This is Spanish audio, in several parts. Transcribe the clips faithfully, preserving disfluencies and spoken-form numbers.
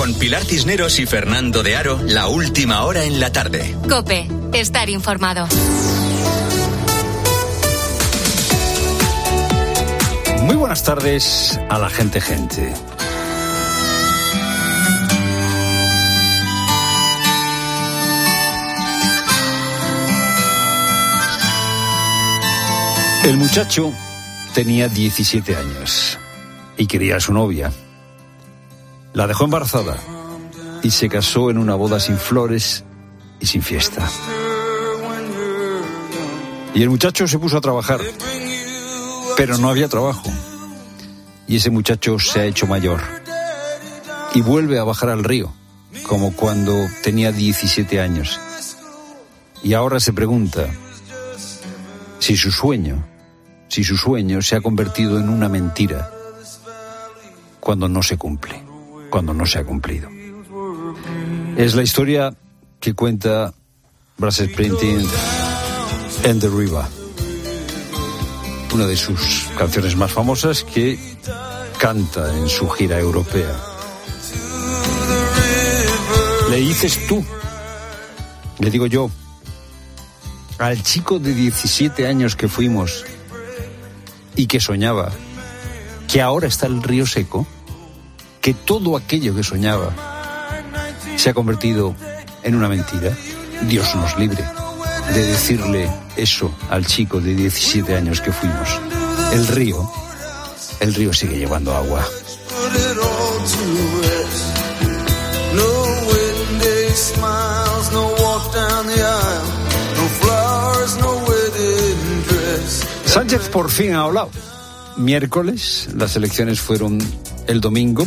Con Pilar Cisneros y Fernando de Aro, la última hora en la tarde. COPE, estar informado. Muy buenas tardes a la gente gente. El muchacho tenía diecisiete años y quería a su novia. La dejó embarazada y se casó en una boda sin flores y sin fiesta. Y el muchacho se puso a trabajar, pero no había trabajo. Y ese muchacho se ha hecho mayor y vuelve a bajar al río, como cuando tenía diecisiete años. Y ahora se pregunta si su sueño, si su sueño se ha convertido en una mentira cuando no se cumple, cuando no se ha cumplido. Es la historia que cuenta Bruce Springsteen en The River, una de sus canciones más famosas que canta en su gira europea. Le dices tú, le digo yo, al chico de diecisiete años que fuimos y que soñaba que ahora está el río seco, que todo aquello que soñaba se ha convertido en una mentira. Dios nos libre de decirle eso al chico de diecisiete años que fuimos. El río, el río sigue llevando agua. Sánchez por fin ha hablado. Miércoles, las elecciones fueron el domingo,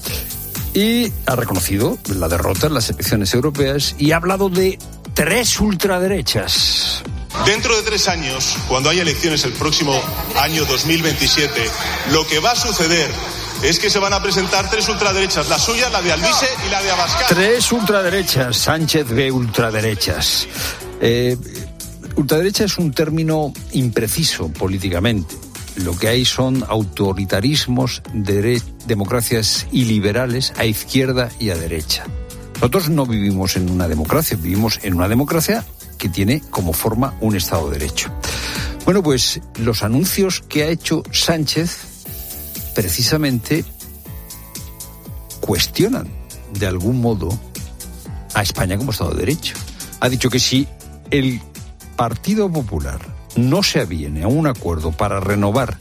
y ha reconocido la derrota en las elecciones europeas y ha hablado de tres ultraderechas. Dentro de tres años, cuando haya elecciones el próximo año dos mil veintisiete, lo que va a suceder es que se van a presentar tres ultraderechas, la suya, la de Alvise y la de Abascal. Tres ultraderechas, Sánchez ve ultraderechas. Eh, ultraderecha es un término impreciso políticamente. Lo que hay son autoritarismos, dere- democracias iliberales a izquierda y a derecha. Nosotros no vivimos en una democracia, vivimos en una democracia que tiene como forma un Estado de Derecho. Bueno, pues los anuncios que ha hecho Sánchez precisamente cuestionan de algún modo a España como Estado de Derecho. Ha dicho que si el Partido Popular no se aviene a un acuerdo para renovar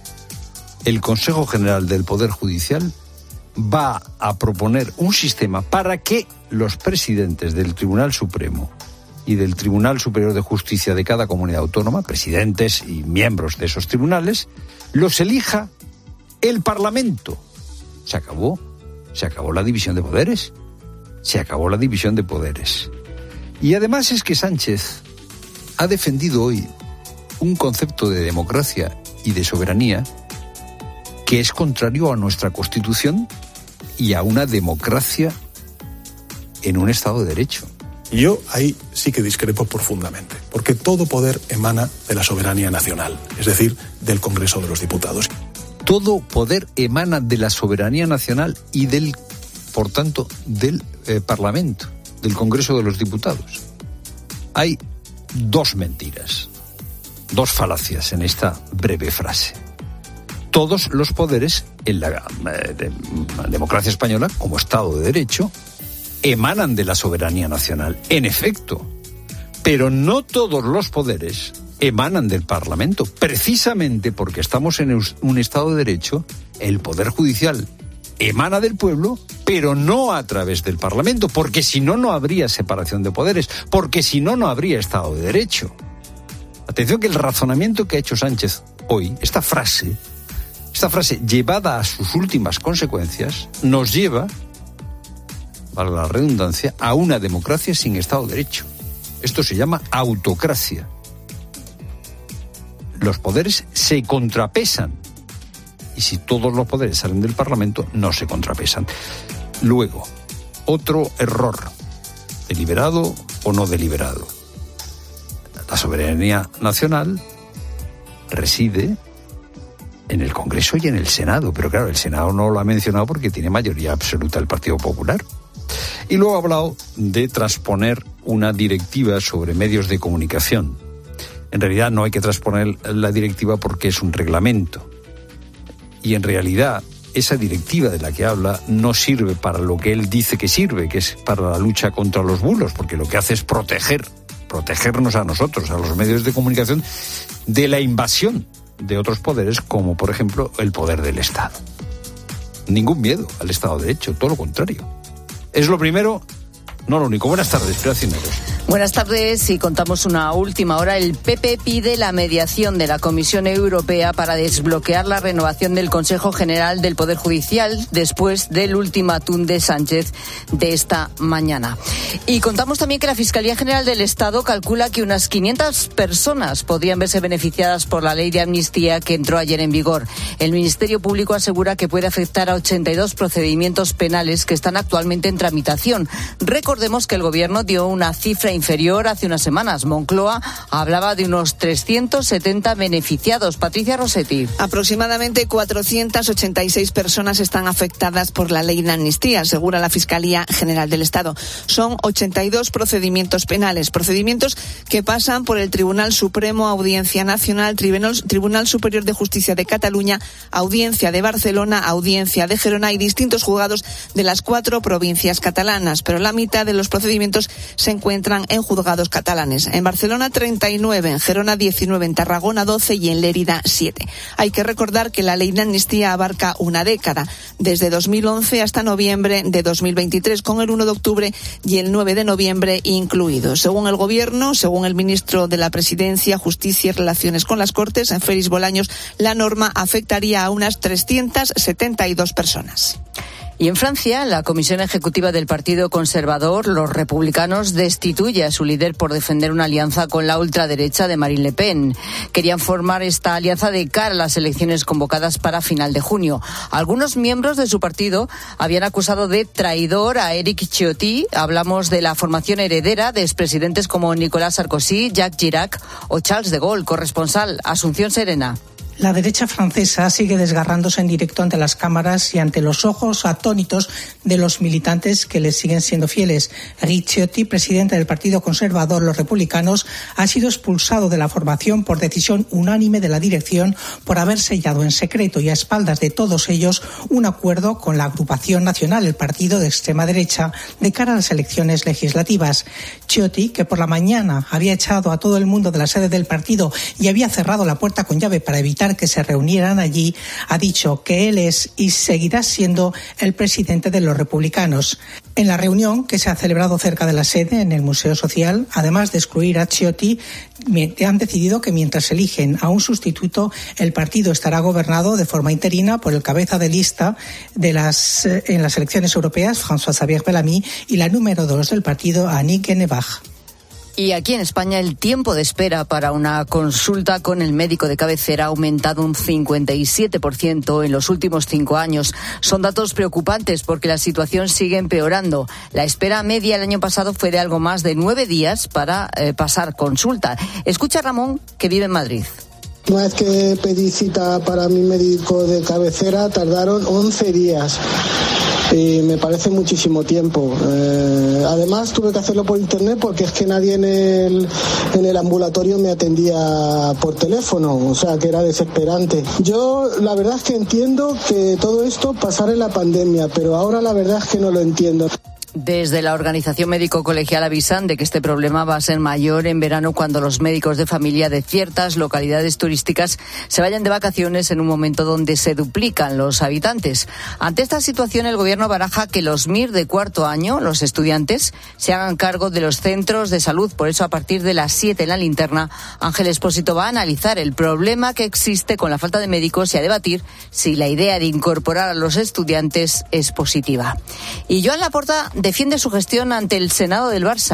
el Consejo General del Poder Judicial, va a proponer un sistema para que los presidentes del Tribunal Supremo y del Tribunal Superior de Justicia de cada comunidad autónoma, presidentes y miembros de esos tribunales, los elija el Parlamento. Se acabó, se acabó la división de poderes, se acabó la división de poderes. Y además es que Sánchez ha defendido hoy un concepto de democracia y de soberanía que es contrario a nuestra Constitución y a una democracia en un Estado de Derecho. Yo ahí sí que discrepo profundamente, porque todo poder emana de la soberanía nacional, es decir, del Congreso de los Diputados. Todo poder emana de la soberanía nacional y del, por tanto, del eh, Parlamento, del Congreso de los Diputados. Hay dos mentiras, dos falacias en esta breve frase. Todos los poderes en la eh, de, democracia española, como Estado de Derecho, emanan de la soberanía nacional, en efecto. Pero no todos los poderes emanan del Parlamento. Precisamente porque estamos en un Estado de Derecho, el Poder Judicial emana del pueblo, pero no a través del Parlamento, porque si no, no habría separación de poderes, porque si no, no habría Estado de Derecho. Atención que el razonamiento que ha hecho Sánchez hoy, esta frase, esta frase llevada a sus últimas consecuencias, nos lleva, valga la redundancia, a una democracia sin Estado de Derecho. Esto se llama autocracia. Los poderes se contrapesan. Y si todos los poderes salen del Parlamento, no se contrapesan. Luego, otro error, deliberado o no deliberado. La soberanía nacional reside en el Congreso y en el Senado, pero claro, el Senado no lo ha mencionado porque tiene mayoría absoluta el Partido Popular. Y luego ha hablado de transponer una directiva sobre medios de comunicación. En realidad no hay que transponer la directiva porque es un reglamento. Y en realidad esa directiva de la que habla no sirve para lo que él dice que sirve, que es para la lucha contra los bulos, porque lo que hace es proteger, protegernos a nosotros, a los medios de comunicación, de la invasión de otros poderes, como por ejemplo el poder del Estado. Ningún miedo al Estado de Derecho, todo lo contrario. Es lo primero, no lo único. Buenas tardes, Pilar Cisneros. Buenas tardes, y contamos una última hora. El P P pide la mediación de la Comisión Europea para desbloquear la renovación del Consejo General del Poder Judicial después del ultimátum de Sánchez de esta mañana. Y contamos también que la Fiscalía General del Estado calcula que unas quinientas personas podrían verse beneficiadas por la ley de amnistía que entró ayer en vigor. El Ministerio Público asegura que puede afectar a ochenta y dos procedimientos penales que están actualmente en tramitación. Recordemos que el Gobierno dio una cifra inferior hace unas semanas. Moncloa hablaba de unos trescientos setenta beneficiados. Patricia Rossetti. Aproximadamente cuatrocientas ochenta y seis personas están afectadas por la ley de amnistía, asegura la Fiscalía General del Estado. Son ochenta y dos procedimientos penales, procedimientos que pasan por el Tribunal Supremo, Audiencia Nacional, Tribunal, Tribunal Superior de Justicia de Cataluña, Audiencia de Barcelona, Audiencia de Gerona y distintos juzgados de las cuatro provincias catalanas. Pero la mitad de los procedimientos se encuentran en juzgados catalanes. En Barcelona treinta y nueve, en Gerona diecinueve, en Tarragona doce y en Lérida siete. Hay que recordar que la ley de amnistía abarca una década, desde dos mil once hasta noviembre de dos mil veintitrés, con el uno de octubre y el nueve de noviembre incluidos. Según el Gobierno, según el ministro de la Presidencia, Justicia y Relaciones con las Cortes, en Félix Bolaños, la norma afectaría a unas trescientas setenta y dos personas. Y en Francia, la Comisión Ejecutiva del Partido Conservador, los republicanos, destituye a su líder por defender una alianza con la ultraderecha de Marine Le Pen. Querían formar esta alianza de cara a las elecciones convocadas para final de junio. Algunos miembros de su partido habían acusado de traidor a Éric Ciotti. Hablamos de la formación heredera de expresidentes como Nicolas Sarkozy, Jacques Chirac o Charles de Gaulle. Corresponsal, Asunción Serena. La derecha francesa sigue desgarrándose en directo ante las cámaras y ante los ojos atónitos de los militantes que les siguen siendo fieles. Éric Ciotti, presidente del Partido Conservador, los Republicanos, ha sido expulsado de la formación por decisión unánime de la dirección por haber sellado en secreto y a espaldas de todos ellos un acuerdo con la agrupación nacional, el partido de extrema derecha, de cara a las elecciones legislativas. Ciotti, que por la mañana había echado a todo el mundo de la sede del partido y había cerrado la puerta con llave para evitar que se reunieran allí, ha dicho que él es y seguirá siendo el presidente de los republicanos. En la reunión, que se ha celebrado cerca de la sede, en el Museo Social, además de excluir a Ciotti, han decidido que mientras eligen a un sustituto, el partido estará gobernado de forma interina por el cabeza de lista de las, en las elecciones europeas, François-Xavier Bellamy, y la número dos del partido, Annick Genebach. Y aquí en España el tiempo de espera para una consulta con el médico de cabecera ha aumentado un cincuenta y siete por ciento en los últimos cinco años. Son datos preocupantes porque la situación sigue empeorando. La espera media el año pasado fue de algo más de nueve días para eh, pasar consulta. Escucha a Ramón, que vive en Madrid. Una vez que pedí cita para mi médico de cabecera, tardaron once días. Y me parece muchísimo tiempo. Eh, además, tuve que hacerlo por internet porque es que nadie en el, en el ambulatorio me atendía por teléfono, o sea que era desesperante. Yo la verdad es que entiendo que todo esto pasara en la pandemia, pero ahora la verdad es que no lo entiendo. Desde la Organización Médico Colegial avisan de que este problema va a ser mayor en verano cuando los médicos de familia de ciertas localidades turísticas se vayan de vacaciones en un momento donde se duplican los habitantes. Ante esta situación, el Gobierno baraja que los M I R de cuarto año, los estudiantes, se hagan cargo de los centros de salud. Por eso, a partir de las siete en la linterna, Ángel Expósito va a analizar el problema que existe con la falta de médicos y a debatir si la idea de incorporar a los estudiantes es positiva. Y Joan Laporta defiende su gestión ante el Senado del Barça.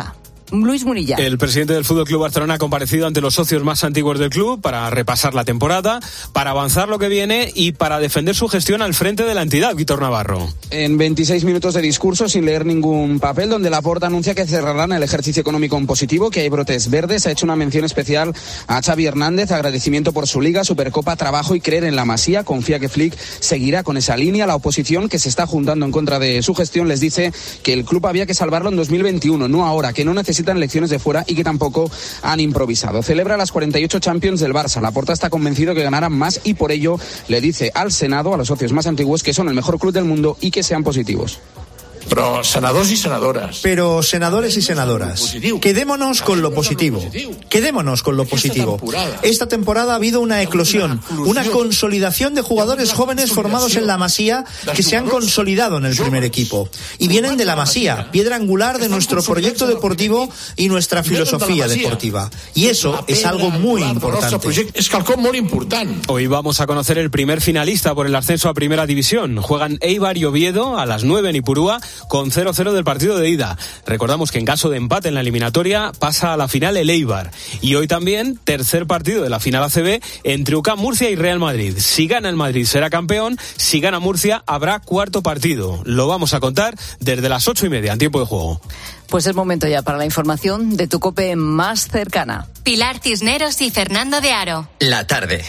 Luis Munilla. El presidente del Fútbol Club Barcelona ha comparecido ante los socios más antiguos del club para repasar la temporada, para avanzar lo que viene y para defender su gestión al frente de la entidad. Víctor Navarro. En veintiséis minutos de discurso, sin leer ningún papel, donde Laporta anuncia que cerrarán el ejercicio económico en positivo, que hay brotes verdes. Ha hecho una mención especial a Xavi Hernández, agradecimiento por su Liga, Supercopa, trabajo y creer en la Masía. Confía que Flick seguirá con esa línea. La oposición, que se está juntando en contra de su gestión, les dice que el club había que salvarlo en dos mil veintiuno, no ahora, que no necesitan lecciones de fuera y que tampoco han improvisado. Celebra las cuarenta y ocho Champions del Barça. Laporta está convencido que ganarán más y por ello le dice al Senado, a los socios más antiguos, que son el mejor club del mundo y que sean positivos. Pero senadores y senadoras. Pero senadores y senadoras, quedémonos con lo positivo. Quedémonos con lo positivo. Esta temporada ha habido una eclosión, una consolidación de jugadores jóvenes formados en la Masía que se han consolidado en el primer equipo. Y vienen de la Masía, piedra angular de nuestro proyecto deportivo y nuestra filosofía deportiva. Y eso es algo muy importante. Es algo muy importante. Hoy vamos a conocer el primer finalista por el ascenso a Primera División. Juegan Eibar y Oviedo a las nueve en Ipurúa, con cero cero del partido de ida. Recordamos que en caso de empate en la eliminatoria pasa a la final el Eibar. Y hoy también tercer partido de la final A C B entre U C A M Murcia y Real Madrid. Si gana el Madrid será campeón, si gana Murcia habrá cuarto partido. Lo vamos a contar desde las ocho y media en tiempo de juego. Pues es momento ya para la información de tu COPE más cercana. Pilar Cisneros y Fernando de Aro. La tarde.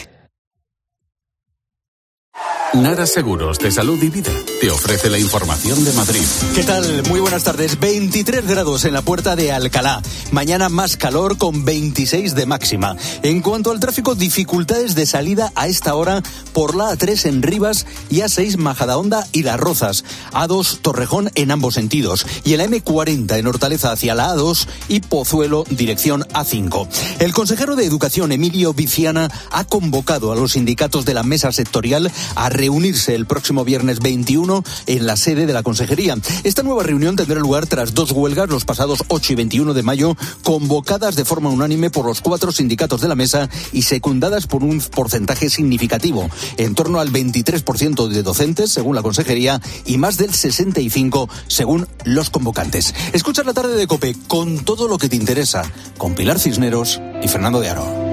Nara Seguros de Salud y Vida te ofrece la información de Madrid. ¿Qué tal? Muy buenas tardes. veintitrés grados en la puerta de Alcalá. Mañana más calor con veintiséis de máxima. En cuanto al tráfico, dificultades de salida a esta hora por la A tres en Rivas y A seis Majadahonda y Las Rozas. A dos Torrejón en ambos sentidos. Y en la eme cuarenta en Hortaleza hacia la A dos y Pozuelo dirección A cinco. El consejero de Educación, Emilio Viciana, ha convocado a los sindicatos de la mesa sectorial a reunirse el próximo viernes veintiuno en la sede de la Consejería. Esta nueva reunión tendrá lugar tras dos huelgas los pasados ocho y veintiuno de mayo, convocadas de forma unánime por los cuatro sindicatos de la mesa y secundadas por un porcentaje significativo, en torno al veintitrés por ciento de docentes, según la Consejería, y más del sesenta y cinco por ciento según los convocantes. Escucha la tarde de COPE con todo lo que te interesa, con Pilar Cisneros y Fernando de Aro.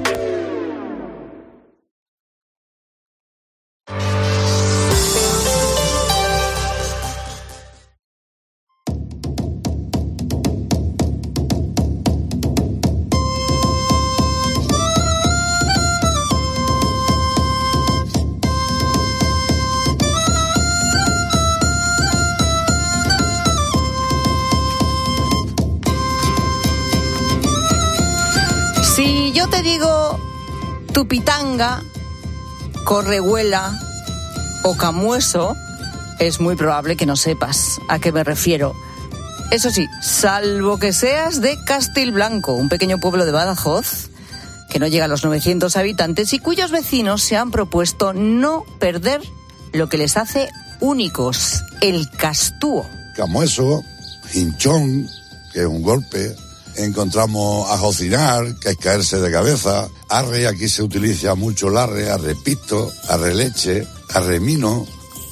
Si yo te digo Tupitanga, Correhuela o Camueso, es muy probable que no sepas a qué me refiero. Eso sí, salvo que seas de Castilblanco, un pequeño pueblo de Badajoz que no llega a los novecientos habitantes y cuyos vecinos se han propuesto no perder lo que les hace únicos, el castúo. Camueso, hinchón, que es un golpe. Encontramos a jocinar, que es caerse de cabeza. Arre, aquí se utiliza mucho el arre, arrepito, arreleche, arremino.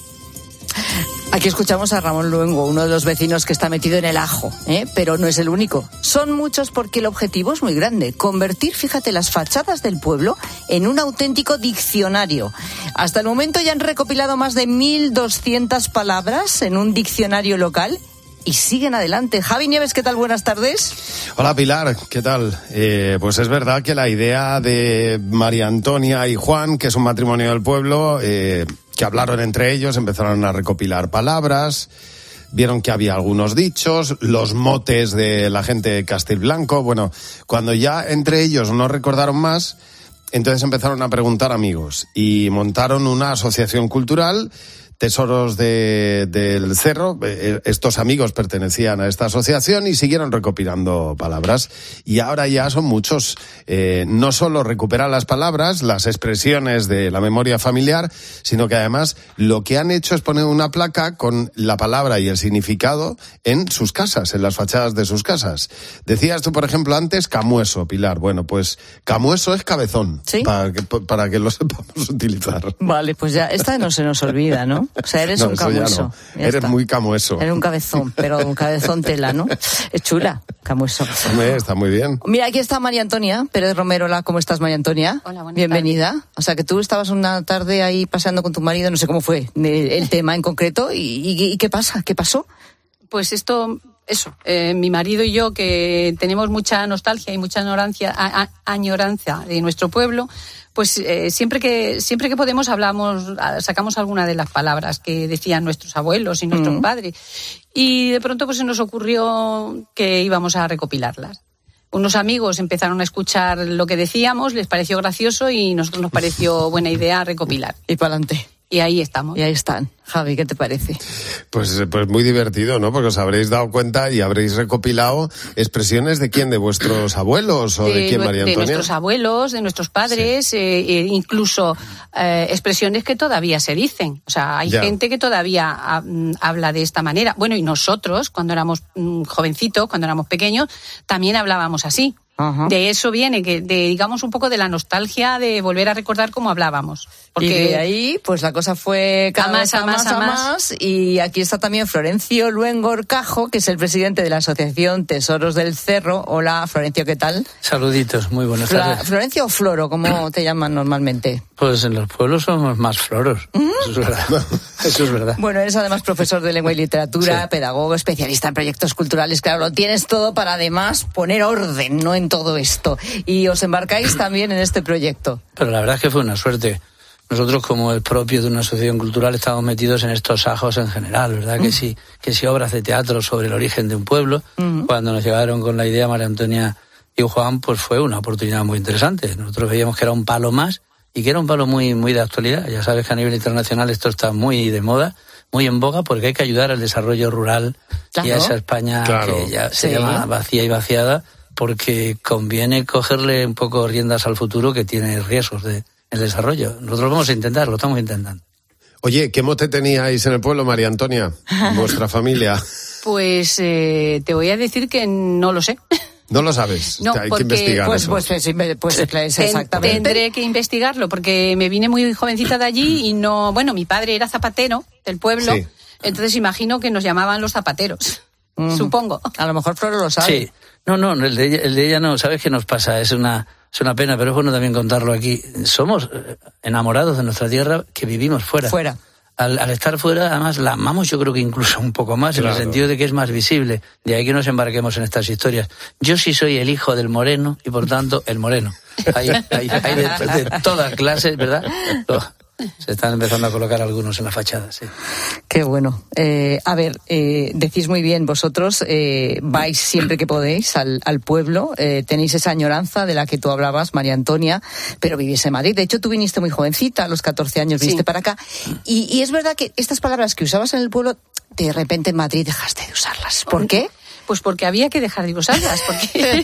Aquí escuchamos a Ramón Luengo, uno de los vecinos que está metido en el ajo, ¿eh? Pero no es el único. Son muchos porque el objetivo es muy grande. Convertir, fíjate, las fachadas del pueblo en un auténtico diccionario. Hasta el momento ya han recopilado más de mil doscientas palabras en un diccionario local. Y siguen adelante. Javi Nieves, ¿qué tal? Buenas tardes. Hola Pilar, ¿qué tal? Eh, pues es verdad que la idea de María Antonia y Juan, que es un matrimonio del pueblo, eh, que hablaron entre ellos, empezaron a recopilar palabras, vieron que había algunos dichos, los motes de la gente de Castilblanco. Bueno, cuando ya entre ellos no recordaron más, entonces empezaron a preguntar amigos y montaron una asociación cultural, Tesoros de, del Cerro. Estos amigos pertenecían a esta asociación y siguieron recopilando palabras. Y ahora ya son muchos. Eh, no solo recuperan las palabras, las expresiones de la memoria familiar, sino que además lo que han hecho es poner una placa con la palabra y el significado en sus casas, en las fachadas de sus casas. Decías tú, por ejemplo, antes, camueso, Pilar. Bueno, pues camueso es cabezón. ¿Sí? Para que, para que lo sepamos utilizar. Vale, pues ya, esta no se nos olvida, ¿no? O sea, eres no, un camueso. No. Eres está. muy camueso. Eres un cabezón, pero un cabezón tela, ¿no? Es chula, camueso. Hombre, está muy bien. Mira, aquí está María Antonia Pérez Romerola. ¿Cómo estás, María Antonia? Hola, buenas Bienvenida. tardes. O sea, que tú estabas una tarde ahí paseando con tu marido, no sé cómo fue el, el tema en concreto. ¿Y, y, y qué pasa? ¿Qué pasó? Pues esto, eso, eh, mi marido y yo, que tenemos mucha nostalgia y mucha añorancia, a, a, añoranza de nuestro pueblo, pues eh, siempre que siempre que podemos hablamos, sacamos alguna de las palabras que decían nuestros abuelos y nuestros mm. padres. Y de pronto pues se nos ocurrió que íbamos a recopilarlas. Unos amigos empezaron a escuchar lo que decíamos, les pareció gracioso y nosotros nos pareció buena idea recopilar. Y para adelante. Y ahí estamos. Y ahí están. Javi, ¿qué te parece? Pues, pues muy divertido, ¿no? Porque os habréis dado cuenta y habréis recopilado expresiones de quién, de vuestros abuelos o de, de quién, María Antonia. De nuestros abuelos, de nuestros padres, sí. eh, incluso eh, expresiones que todavía se dicen. O sea, hay ya. gente que todavía ha, habla de esta manera. Bueno, y nosotros, cuando éramos mm, jovencitos, cuando éramos pequeños, también hablábamos así. Ajá. De eso viene, que de, digamos, un poco de la nostalgia de volver a recordar cómo hablábamos. Porque y de ahí, pues la cosa fue cada a vez más, a más, a más, más. Y aquí está también Florencio Luengo Orcajo, que es el presidente de la Asociación Tesoros del Cerro. Hola, Florencio, ¿qué tal? Saluditos, muy buenas Fla- tardes. ¿Florencio o Floro, cómo te llaman normalmente? Pues en los pueblos somos más floros. ¿Mm? Eso es verdad. Eso es verdad. Bueno, eres además profesor de lengua y literatura, sí. pedagogo, especialista en proyectos culturales. Claro, lo tienes todo para además poner orden, ¿no?, en todo esto. Y os embarcáis también en este proyecto. Pero la verdad es que fue una suerte. Nosotros, como el propio de una asociación cultural, estamos metidos en estos ajos en general, ¿verdad? Mm. Que sí, que sí obras de teatro sobre el origen de un pueblo. Mm. Cuando nos llegaron con la idea María Antonia y Juan, pues fue una oportunidad muy interesante. Nosotros veíamos que era un palo más y que era un palo muy, muy de actualidad. Ya sabes que a nivel internacional esto está muy de moda, muy en boga, porque hay que ayudar al desarrollo rural, claro, y a esa España, claro, que ya se sí. llama vacía y vaciada, porque conviene cogerle un poco riendas al futuro, que tiene riesgos de el desarrollo. Nosotros vamos a intentar, lo estamos intentando. Oye, ¿qué mote teníais en el pueblo, María Antonia? Vuestra familia. Pues eh, te voy a decir que no lo sé. No lo sabes, no, hay porque, que investigar pues, eso. Pues, pues, pues, pues exactamente. Tendré que investigarlo, porque me vine muy jovencita de allí y no... Bueno, mi padre era zapatero del pueblo, sí. Entonces imagino que nos llamaban los zapateros, mm. supongo. A lo mejor Floro lo sabe. Sí. No, no, el de ella, el de ella no. ¿Sabes qué nos pasa? Es una, es una pena, pero es bueno también contarlo aquí. Somos enamorados de nuestra tierra, que vivimos fuera. Fuera. Al, al estar fuera, además, la amamos yo creo que incluso un poco más, claro, en el sentido de que es más visible. De ahí que nos embarquemos en estas historias. Yo sí soy el hijo del moreno y, por tanto, el moreno. Hay, hay, hay de, de todas clases, ¿verdad? Se están empezando a colocar algunos en la fachada, sí. Qué bueno. Eh, a ver, eh, decís muy bien vosotros, eh, vais siempre que podéis al, al pueblo, eh, tenéis esa añoranza de la que tú hablabas, María Antonia, pero vivís en Madrid. De hecho, tú viniste muy jovencita, a los catorce años viniste sí. para acá. Y, y es verdad que estas palabras que usabas en el pueblo, de repente en Madrid dejaste de usarlas. ¿Por qué? Pues porque había que dejar de usarlas, porque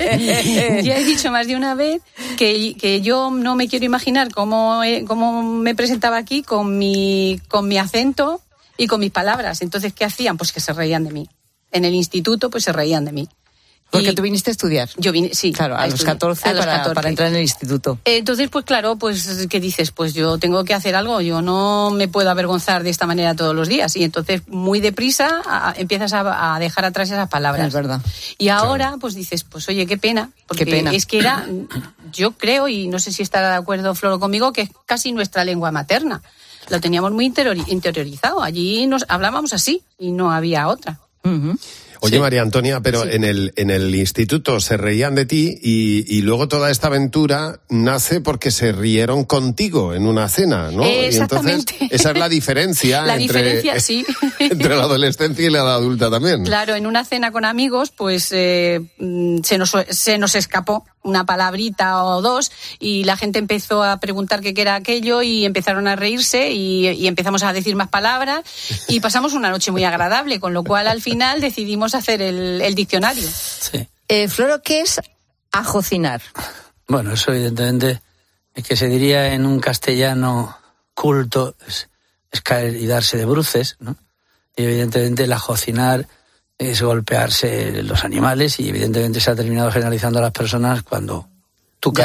ya he dicho más de una vez que, que yo no me quiero imaginar cómo, cómo me presentaba aquí con mi, con mi acento y con mis palabras. Entonces, ¿qué hacían? Pues que se reían de mí. En el instituto, pues se reían de mí. Porque y tú viniste a estudiar. Yo vine, sí. Claro, a, a los catorce, a los para, catorce para entrar en el instituto. Entonces, pues claro, pues, ¿qué dices? Pues yo tengo que hacer algo, yo no me puedo avergonzar de esta manera todos los días. Y entonces, muy deprisa, a, empiezas a, a dejar atrás esas palabras. Es verdad. Y ahora, claro, pues dices, pues oye, qué pena. Porque qué pena. Es que era, yo creo, y no sé si estará de acuerdo Floro conmigo, que es casi nuestra lengua materna. Lo teníamos muy interiori- interiorizado. Allí nos hablábamos así y no había otra. Uh-huh. Oye, sí. María Antonia, pero sí. en el en el instituto se reían de ti y, y luego toda esta aventura nace porque se rieron contigo en una cena, ¿no? Exactamente. Y entonces esa es la diferencia, la entre, diferencia, sí. entre la adolescencia y la edad adulta también. Claro, en una cena con amigos, pues eh, se nos se nos escapó una palabrita o dos y la gente empezó a preguntar qué era aquello y empezaron a reírse y, y empezamos a decir más palabras y pasamos una noche muy agradable, con lo cual al final decidimos hacer el, el diccionario. Sí. Eh, Floro, ¿qué es ajocinar? Bueno, eso evidentemente es que se diría en un castellano culto, es, es caer y darse de bruces, ¿no? Y evidentemente el ajocinar es golpearse los animales y evidentemente se ha terminado generalizando a las personas cuando tú caes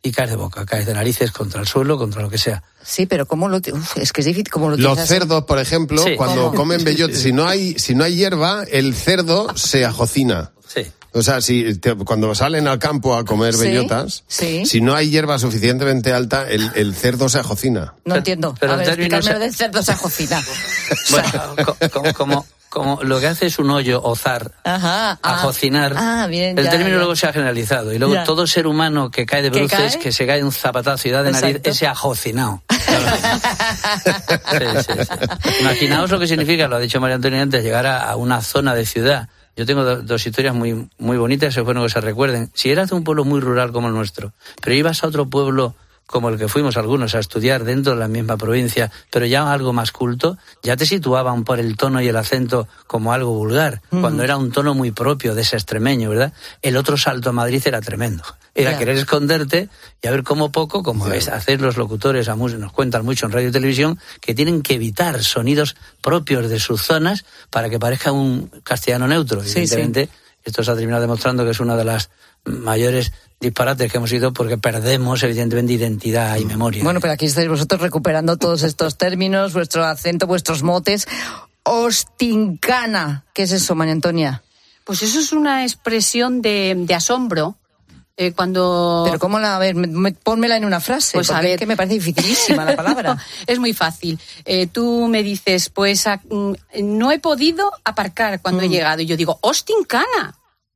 y caes de boca, caes de narices contra el suelo, contra lo que sea. Sí, pero ¿cómo lo uf, es que es difícil cómo lo Los tienes cerdos, por ejemplo, Sí. cuando ¿Cómo? comen bellota, si no hay si no hay hierba, el cerdo se ajocina. Sí. O sea, si te- cuando salen al campo a comer Sí, bellotas, sí. si no hay hierba suficientemente alta, el, el cerdo se ajocina. No entiendo. pero a ver, en términos- explícame lo del cerdo se ajocina. Bueno, co- como, como, como lo que hace es un hoyo, ozar, Ajá. ah, ajocinar. Ah, bien, el ya, término ya. luego se ha generalizado. Y luego Ya. todo ser humano que cae de ¿Que bruces, cae? que se cae de un zapatazo y da de nariz, Exacto. ese ajocinado. Sí, sí, sí. Imaginaos lo que significa, lo ha dicho María Antonia antes, llegar a, a una zona de ciudad. Yo tengo do- dos historias muy, muy bonitas, es bueno que se recuerden. Si eras de un pueblo muy rural como el nuestro, pero ibas a otro pueblo como el que fuimos algunos a estudiar dentro de la misma provincia, pero ya algo más culto, ya te situaban por el tono y el acento como algo vulgar, Mm. cuando era un tono muy propio de ese extremeño, ¿verdad? El otro salto a Madrid era tremendo. Era Ya. querer esconderte y a ver cómo poco, como es hacer los locutores, a mus- nos cuentan mucho en radio y televisión, que tienen que evitar sonidos propios de sus zonas para que parezca un castellano neutro. Sí, Evidentemente, esto se ha terminado demostrando que es una de las mayores disparates que hemos ido porque perdemos evidentemente identidad y memoria. Bueno, pero aquí estáis vosotros recuperando todos estos términos, vuestro acento, vuestros motes. Ostincana. ¿Qué es eso, María Antonia? Pues eso es una expresión de, de asombro. Eh, cuando... Pero cómo la, a ver, me- me- pónmela en una frase, Pues a porque ver. es que me parece dificilísima la palabra. Es muy fácil. Eh, tú me dices, pues a- mm, no he podido aparcar cuando he Mm. llegado. Y yo digo, ¡Ostincana!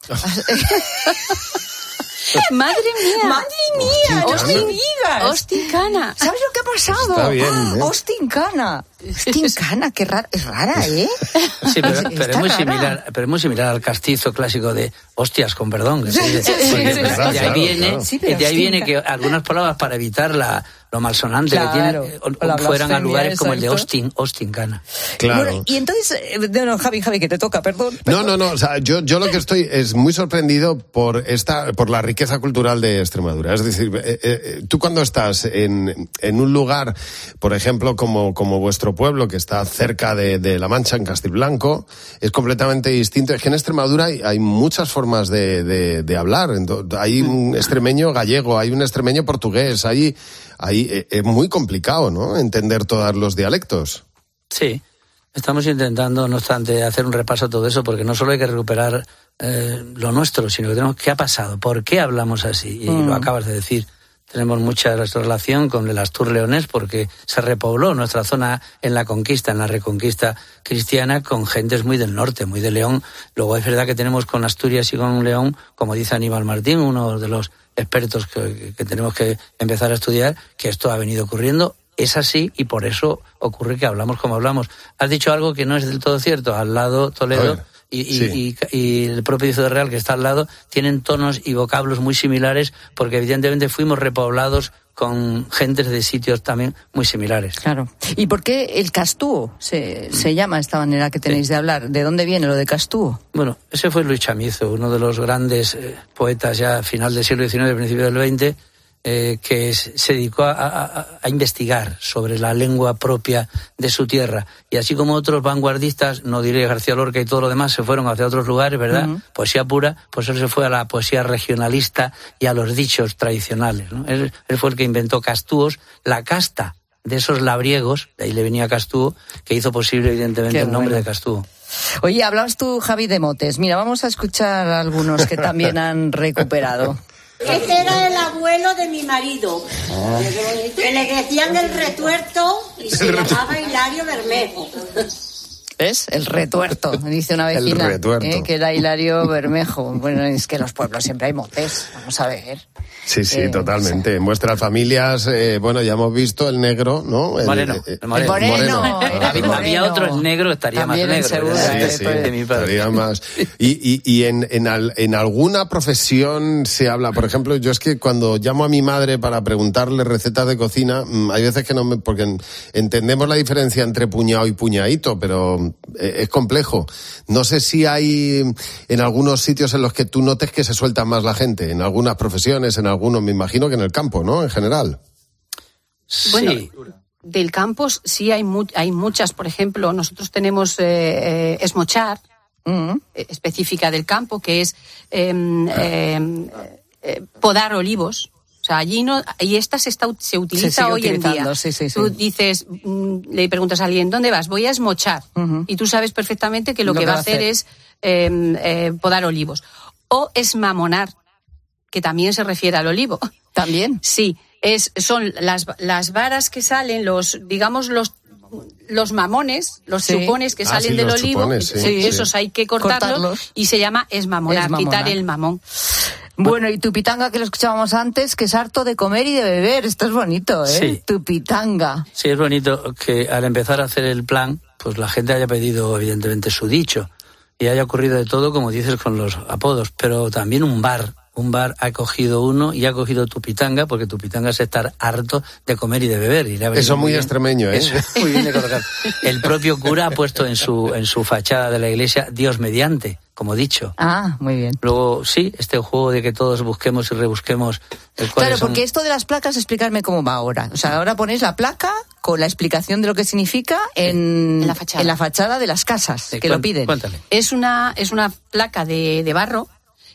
¡Madre mía! ¡Madre mía! ¡No Ostin- me digas! ¡Ostincana! ¿Sabes lo que ha pasado? Está bien, ¡Ah! ¿eh? Ostincana. Ostincana, qué rara, es rara, ¿eh? Sí, pero, Está pero es muy rara. similar, pero es muy similar al castizo clásico de hostias con perdón. Que se dice. Sí, sí, Porque sí, de sí, ahí claro, viene, claro. Sí, pero de ahí viene hostinca. que algunas palabras para evitar la, lo malsonante Claro, que tienen eh, o la fueran a blasfemia, lugares como el de exacto. Austin, Ostincana. Claro. Bueno, y entonces, eh, no, no, Javi, Javi, que te toca, perdón. No, no, no. O sea, yo, yo lo que estoy es muy sorprendido por esta, por la riqueza cultural de Extremadura. Es decir, eh, eh, tú cuando estás en, en un lugar, por ejemplo, como, como vuestro pueblo, que está cerca de, de La Mancha, en Castilblanco, es completamente distinto. Es que en Extremadura hay, hay muchas formas de, de, de hablar. Entonces, hay un extremeño gallego, hay un extremeño portugués, hay, hay, eh, es muy complicado, ¿no? Entender todos los dialectos. Sí, estamos intentando, no obstante, hacer un repaso a todo eso, porque no solo hay que recuperar eh, lo nuestro, sino que tenemos qué ha pasado, por qué hablamos así, y Mm. lo acabas de decir. Tenemos mucha relación con el Astur leonés porque se repobló nuestra zona en la conquista, en la reconquista cristiana, con gentes muy del norte, muy de León. Luego es verdad que tenemos con Asturias y con León, como dice Aníbal Martín, uno de los expertos que, que tenemos que empezar a estudiar, que esto ha venido ocurriendo. Es así y por eso ocurre que hablamos como hablamos. Has dicho algo que no es del todo cierto. Al lado Toledo y, y, sí. y, y el propio Ciudad Real, que está al lado, tienen tonos y vocablos muy similares porque evidentemente fuimos repoblados con gentes de sitios también muy similares. Claro. ¿Y por qué el castúo se, se llama esta manera que tenéis de hablar? ¿De dónde viene lo de castúo? Bueno, ese fue Luis Chamizo, uno de los grandes eh, poetas ya final del siglo diecinueve, principio del veinte, eh, que es- se dedicó a, a- a investigar sobre la lengua propia de su tierra. Y así como otros vanguardistas, no diré García Lorca y todo lo demás, se fueron hacia otros lugares, ¿verdad? Ujú. Poesía pura, pues él se fue a la poesía regionalista y a los dichos tradicionales, ¿no? Él, él fue el que inventó castúos, la casta de esos labriegos, de ahí le venía Castúo, que hizo posible evidentemente Qué el nombre bueno. de Castúo. Oye, hablabas tú, Javi, de motes. Mira, vamos a escuchar algunos que también han recuperado. Este era el abuelo de mi marido, que le decían el retuerto y se llamaba Hilario Bermejo. ¿Ves? El retuerto, dice una El vecina, retuerto. ¿eh? que era Hilario Bermejo. Bueno, es que en los pueblos siempre hay motes, vamos a ver. Sí, sí, Eh, totalmente. En vuestras familias, eh, bueno, ya hemos visto el negro, ¿no? El, Moreno, eh, el moreno. El moreno. Había, El había moreno. otro, el negro estaría También más el negro. seguro, ¿verdad? eh, Sí, sí, pues- de mi padre. estaría más. Y, y, y en, en, al- en alguna profesión se habla, por ejemplo, yo es que cuando llamo a mi madre para preguntarle recetas de cocina, mm, hay veces que no me, porque en- entendemos la diferencia entre puñado y puñadito, pero eh, es complejo. No sé si hay en algunos sitios en los que tú notes que se suelta más la gente, en algunas profesiones, en algunos, me imagino que en el campo, ¿no? En general. Bueno, Sí. del campo sí hay, mu- hay muchas. Por ejemplo, nosotros tenemos eh, eh, esmochar, Mm. eh, específica del campo, que es eh, eh, eh, podar olivos. sea, allí no, y esta se está se utiliza se hoy en día. Sí, sí, sí. Tú dices, mmm, le preguntas a alguien, ¿dónde vas? Voy a esmochar. Uh-huh. Y tú sabes perfectamente que lo, lo que va a hacer, hacer es eh, eh, podar olivos. O esmamonar, que también se refiere al olivo. ¿También? Sí, es, son las, las varas que salen, los, digamos, los los mamones, los sí. chupones que ah, salen sí, del olivo, chupones, sí, sí. esos hay que cortarlos, cortarlos y se llama esmamonar, esmamonar, quitar el mamón. Bueno, y tupitanga, que lo escuchábamos antes, que es harto de comer y de beber. Esto es bonito, ¿eh? Sí. Tupitanga. Sí, es bonito que al empezar a hacer el plan, pues la gente haya pedido evidentemente su dicho y haya ocurrido de todo, como dices, con los apodos, pero también un bar. Un bar ha cogido uno y ha cogido Tupitanga, porque Tupitanga es estar harto de comer y de beber. Y le ha Eso muy, muy extremeño, ¿eh? Eso, muy bien de colocar. El propio cura ha puesto en su en su fachada de la iglesia Dios mediante, como dicho. Ah, muy bien. Luego, sí, este juego de que todos busquemos y rebusquemos. El claro, son... porque esto de las placas, explicarme cómo va ahora. O sea, ahora ponéis la placa con la explicación de lo que significa en, en, la, fachada. en la fachada de las casas, sí, que cuént, lo piden. Cuéntale. Es una, es una placa de, de barro,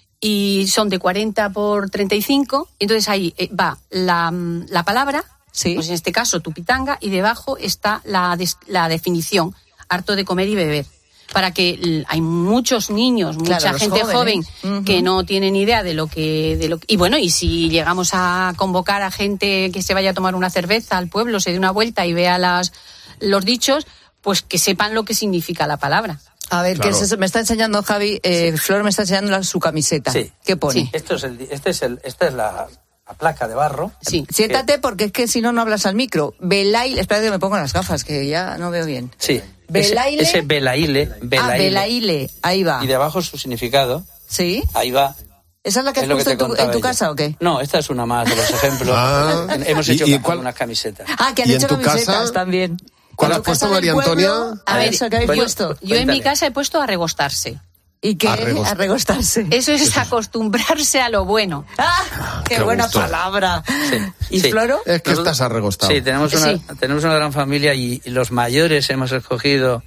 y son de cuarenta por treinta y cinco, entonces ahí va la, la palabra, sí. pues en este caso Tupitanga, y debajo está la, des, la definición, harto de comer y beber, para que hay muchos niños, mucha claro, gente jóvenes. joven uh-huh. que no tienen idea de lo que, de lo y bueno, y si llegamos a convocar a gente que se vaya a tomar una cerveza al pueblo, se dé una vuelta y vea las, los dichos, pues que sepan lo que significa la palabra. A ver, claro. ¿qué es eso? Me está enseñando Javi, eh, sí. Flor me está enseñando la, su camiseta. Sí. ¿Qué pone? Sí. Esto es el, este es el, esta es la, la placa de barro. Sí. Siéntate, porque es que si no, no hablas al micro. Belaile, espérate que me pongo las gafas, que ya no veo bien. Sí. Belaile. Ese, ese Belaile, Belaile. Ah, Belaile, ahí va. Y debajo su significado. Sí. Ahí va. ¿Esa es la que has es puesto en tu, en tu casa o qué? No, esta es una más de los ejemplos. Ah. Hemos hecho ¿Y, y cuál? unas camisetas. Ah, que han hecho camisetas casa? También. ¿Cuál has puesto, María Antonia? A ver, eso que habéis bueno, puesto. Yo en mi casa he puesto a regostarse. ¿Y qué? A regostarse. Eso es acostumbrarse a lo bueno. ¡Ah! ¡Qué, qué buena gusto. Palabra! Sí. ¿Y sí. Floro? Es que estás arregostado. Sí, tenemos una, sí. tenemos una gran familia y, y los mayores hemos escogido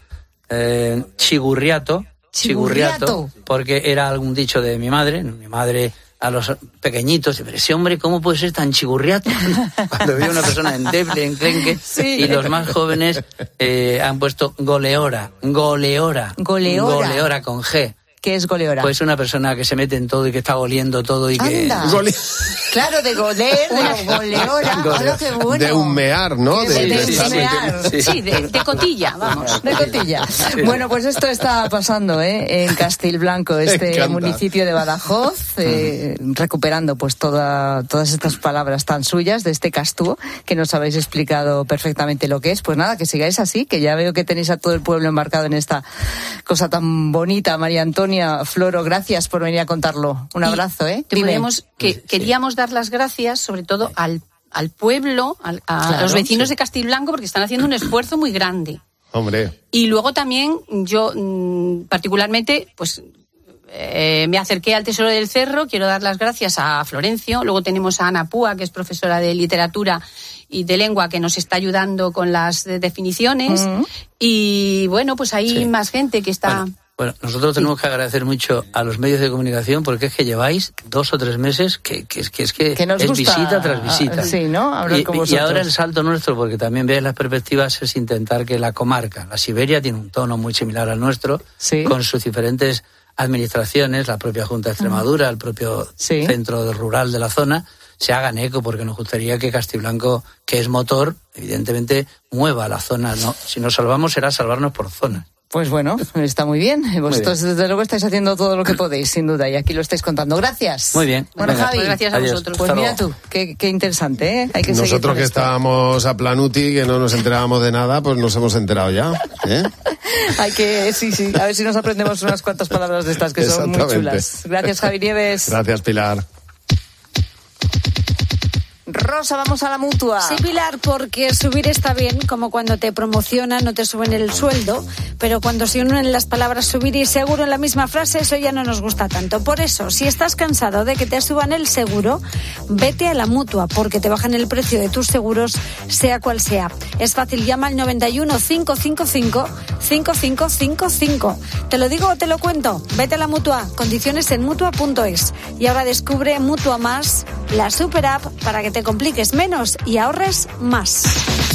eh, chigurriato, chigurriato. Chigurriato, porque era algún dicho de mi madre. Mi madre... a los pequeñitos, pero ese hombre, ¿cómo puede ser tan chigurriato? Cuando veo una persona endeble, enclenque, sí. Y los más jóvenes eh, han puesto goleora, goleora, goleora, goleora con G. ¿Qué es goleora? Pues una persona que se mete en todo y que está goleando todo y que... Gole... Claro, de goler, de goleora. Hola, qué bueno. De humear, ¿no? De, de, de, de humear. Sí, sí de, de cotilla, vamos. De cotilla. Sí. Bueno, pues esto está pasando, ¿eh? En Castilblanco, este municipio de Badajoz, eh, recuperando pues toda, todas estas palabras tan suyas de este castúo, que nos habéis explicado perfectamente lo que es. Pues nada, que sigáis así, que ya veo que tenéis a todo el pueblo embarcado en esta cosa tan bonita. María Antonia, Floro, gracias por venir a contarlo. Un abrazo, ¿eh? Te podemos, que, sí. Queríamos dar las gracias, sobre todo al, al pueblo, al, a claro, los vecinos sí. de Castilblanco, porque están haciendo un esfuerzo muy grande. Hombre. Y luego también yo, particularmente, pues eh, me acerqué al Tesoro del Cerro. Quiero dar las gracias a Florencio. Luego tenemos a Ana Púa, que es profesora de literatura y de lengua, que nos está ayudando con las definiciones. Uh-huh. Y bueno, pues hay sí. más gente que está... Bueno. Bueno, nosotros tenemos que agradecer mucho a los medios de comunicación, porque es que lleváis dos o tres meses que, que, que es que, que nos es gusta, visita tras visita. Sí, ¿no? Hablar y, con y ahora el salto nuestro, porque también veis las perspectivas, es intentar que la comarca, la Siberia, tiene un tono muy similar al nuestro, ¿sí? Con sus diferentes administraciones, la propia Junta de Extremadura, el propio ¿sí? centro rural de la zona, se hagan eco, porque nos gustaría que Castilblanco, que es motor, evidentemente mueva la zona. ¿No? Si nos salvamos, será salvarnos por zonas. Pues bueno, está muy bien. Vosotros, muy bien. Desde luego, estáis haciendo todo lo que podéis, sin duda, y aquí lo estáis contando. Gracias. Muy bien. Bueno, venga. Javi, pues gracias a Adiós. vosotros. Pues Hasta mira luego. tú, qué, qué interesante, ¿eh? Hay que Nosotros que esto. estábamos a Planuti, que no nos enterábamos de nada, pues nos hemos enterado ya. ¿eh? Hay que, sí, sí, a ver si nos aprendemos unas cuantas palabras de estas que son muy chulas. Gracias, Javi Nieves. Gracias, Pilar. Rosa, vamos a la Mutua. Sí, Pilar, porque subir está bien, como cuando te promocionan no te suben el sueldo, pero cuando se unen las palabras subir y seguro en la misma frase, eso ya no nos gusta tanto. Por eso, si estás cansado de que te suban el seguro, vete a la Mutua, porque te bajan el precio de tus seguros, sea cual sea. Es fácil, llama al noventa y uno, cinco cinco cinco, cinco cinco cinco cinco. ¿Te lo digo o te lo cuento? Vete a la Mutua, condiciones en mutua punto es. Y ahora descubre Mutua Más, la super app para que te compliques menos y ahorres más.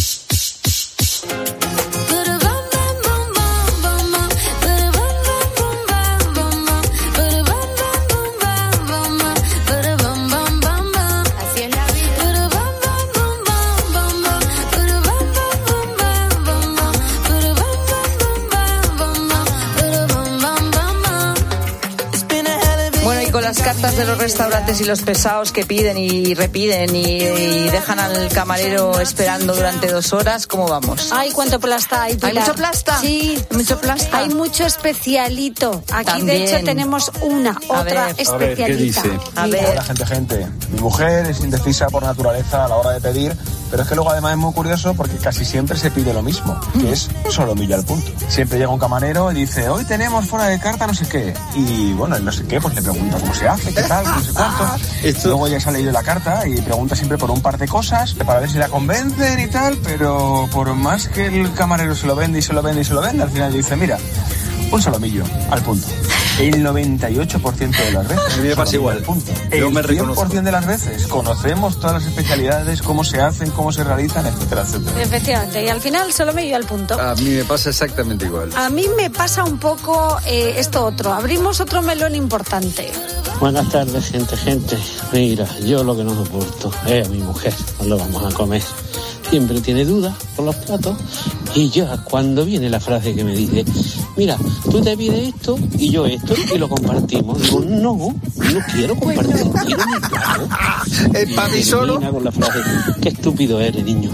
Las cartas de los restaurantes y los pesados que piden y repiden y, y dejan al camarero esperando durante dos horas, ¿cómo vamos? Ay, cuánto plasta hay, Pilar. ¿Hay mucho plasta? Sí, mucho plasta. Hay mucho especialito. Aquí También. De hecho tenemos una, a otra ver, especialita. A ver, ¿qué dice? A ver. Hola, gente, gente. Mi mujer es indecisa por naturaleza a la hora de pedir, pero es que luego además es muy curioso porque casi siempre se pide lo mismo, que es solomillo al punto. Siempre llega un camarero y dice, hoy tenemos fuera de carta no sé qué. Y bueno, el no sé qué, pues le pregunta cómo se hace, qué tal, no sé cuánto. Esto... Luego ya se ha leído la carta y pregunta siempre por un par de cosas para ver si la convencen y tal, pero por más que el camarero se lo vende y se lo vende y se lo vende, al final dice, mira, un solomillo al punto. El noventa y ocho por ciento de las veces. A mí me pasa igual. Punto. Yo El me cien reconozco. por ciento de las veces conocemos todas las especialidades, cómo se hacen, cómo se realizan, etcétera, etcétera. Efectivamente, y al final solo me dio al punto. A mí me pasa exactamente igual. A mí me pasa un poco eh, esto otro. Abrimos otro melón importante. Buenas tardes, gente, gente. Mira, yo lo que no soporto es a mi mujer cuando vamos a comer. Siempre tiene dudas por los platos y ya cuando viene la frase que me dice, mira, tú te pides esto y yo esto y lo compartimos. Digo, no, no quiero compartir, quiero mi plato. ¿Es para mí solo? Con la frase, qué estúpido eres, niño.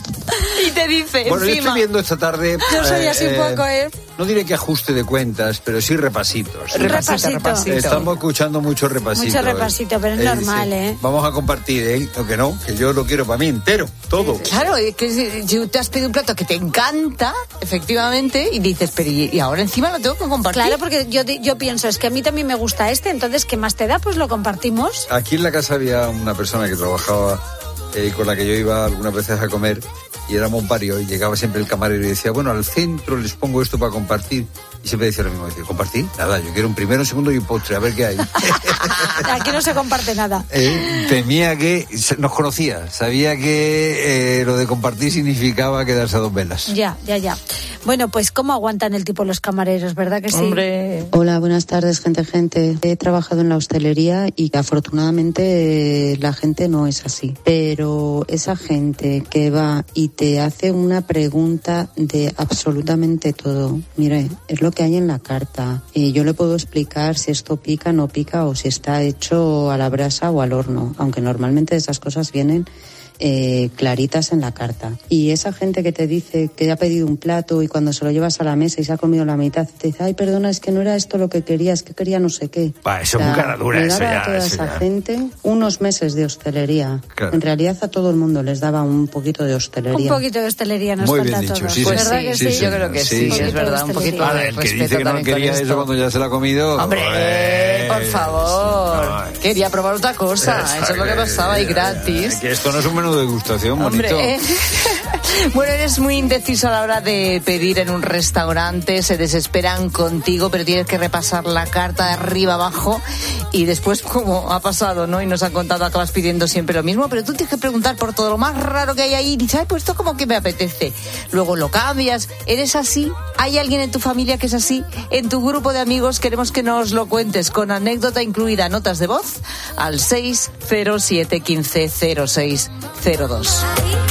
Y te dice, bueno, encima. yo estoy viendo esta tarde... Yo soy así eh, un poco, ¿eh? No diré que ajuste de cuentas, pero sí repasitos. Repasito, repasito. Estamos escuchando mucho repasito. Mucho repasito, pero es eh, normal, sí. ¿eh? Vamos a compartir, ¿eh? O que no, que yo lo quiero para mí entero, todo. Claro, es que si te has pedido un plato que te encanta, efectivamente, y dices, pero y, y ahora encima lo tengo que compartir. Claro, porque yo, yo pienso, es que a mí también me gusta este, entonces, ¿qué más te da? Pues lo compartimos. Aquí en la casa había una persona que trabajaba eh, con la que yo iba algunas veces a comer y éramos varios y llegaba siempre el camarero y decía, bueno, al centro les pongo esto para compartir. Y siempre decía lo mismo, decía, ¿compartir? Nada, yo quiero un primero, un segundo y un postre, a ver qué hay. Aquí no se comparte nada. Eh, temía que nos conocía, sabía que eh, lo de compartir significaba quedarse a dos velas. Ya, ya, ya. Bueno, pues ¿cómo aguantan el tipo los camareros, verdad que sí? Hombre. Hola, buenas tardes, gente, gente. He trabajado en la hostelería y afortunadamente eh, la gente no es así. Pero esa gente que va y te hace una pregunta de absolutamente todo, mire, es lo que hay en la carta. Y yo le puedo explicar si esto pica, no pica o si está hecho a la brasa o al horno, aunque normalmente esas cosas vienen Eh, claritas en la carta. Y esa gente que te dice que ha pedido un plato y cuando se lo llevas a la mesa y se ha comido la mitad, te dice, ay, perdona, es que no era esto lo que quería, es que quería no sé qué. Va, eso es muy cara dura, eso ya. A toda eso esa ya. gente unos meses de hostelería. Claro. En realidad a todo el mundo les daba un poquito de hostelería. Un poquito de hostelería nos Muy falta bien a dicho, todos. sí, ¿Verdad sí, que sí, sí? Yo creo que sí, sí, es verdad, un poquito Ahora, de el que respeto dice que no también con quería esto. eso cuando ya se lo ha comido. Hombre, eh, por favor. Quería probar otra cosa, eso es lo que pasaba y gratis. Que esto no es un menú de degustación, Hombre, bonito. eh, bueno, eres muy indeciso a la hora de pedir en un restaurante, se desesperan contigo, pero tienes que repasar la carta de arriba abajo y después, como ha pasado, ¿no? Y nos han contado, acabas pidiendo siempre lo mismo, pero tú tienes que preguntar por todo lo más raro que hay ahí y dices, ay, pues esto como que me apetece. Luego lo cambias, ¿eres así? ¿Hay alguien en tu familia que es así? En tu grupo de amigos queremos que nos lo cuentes con anécdota incluida, notas de voz al seis cero siete uno cinco cero seis cero dos.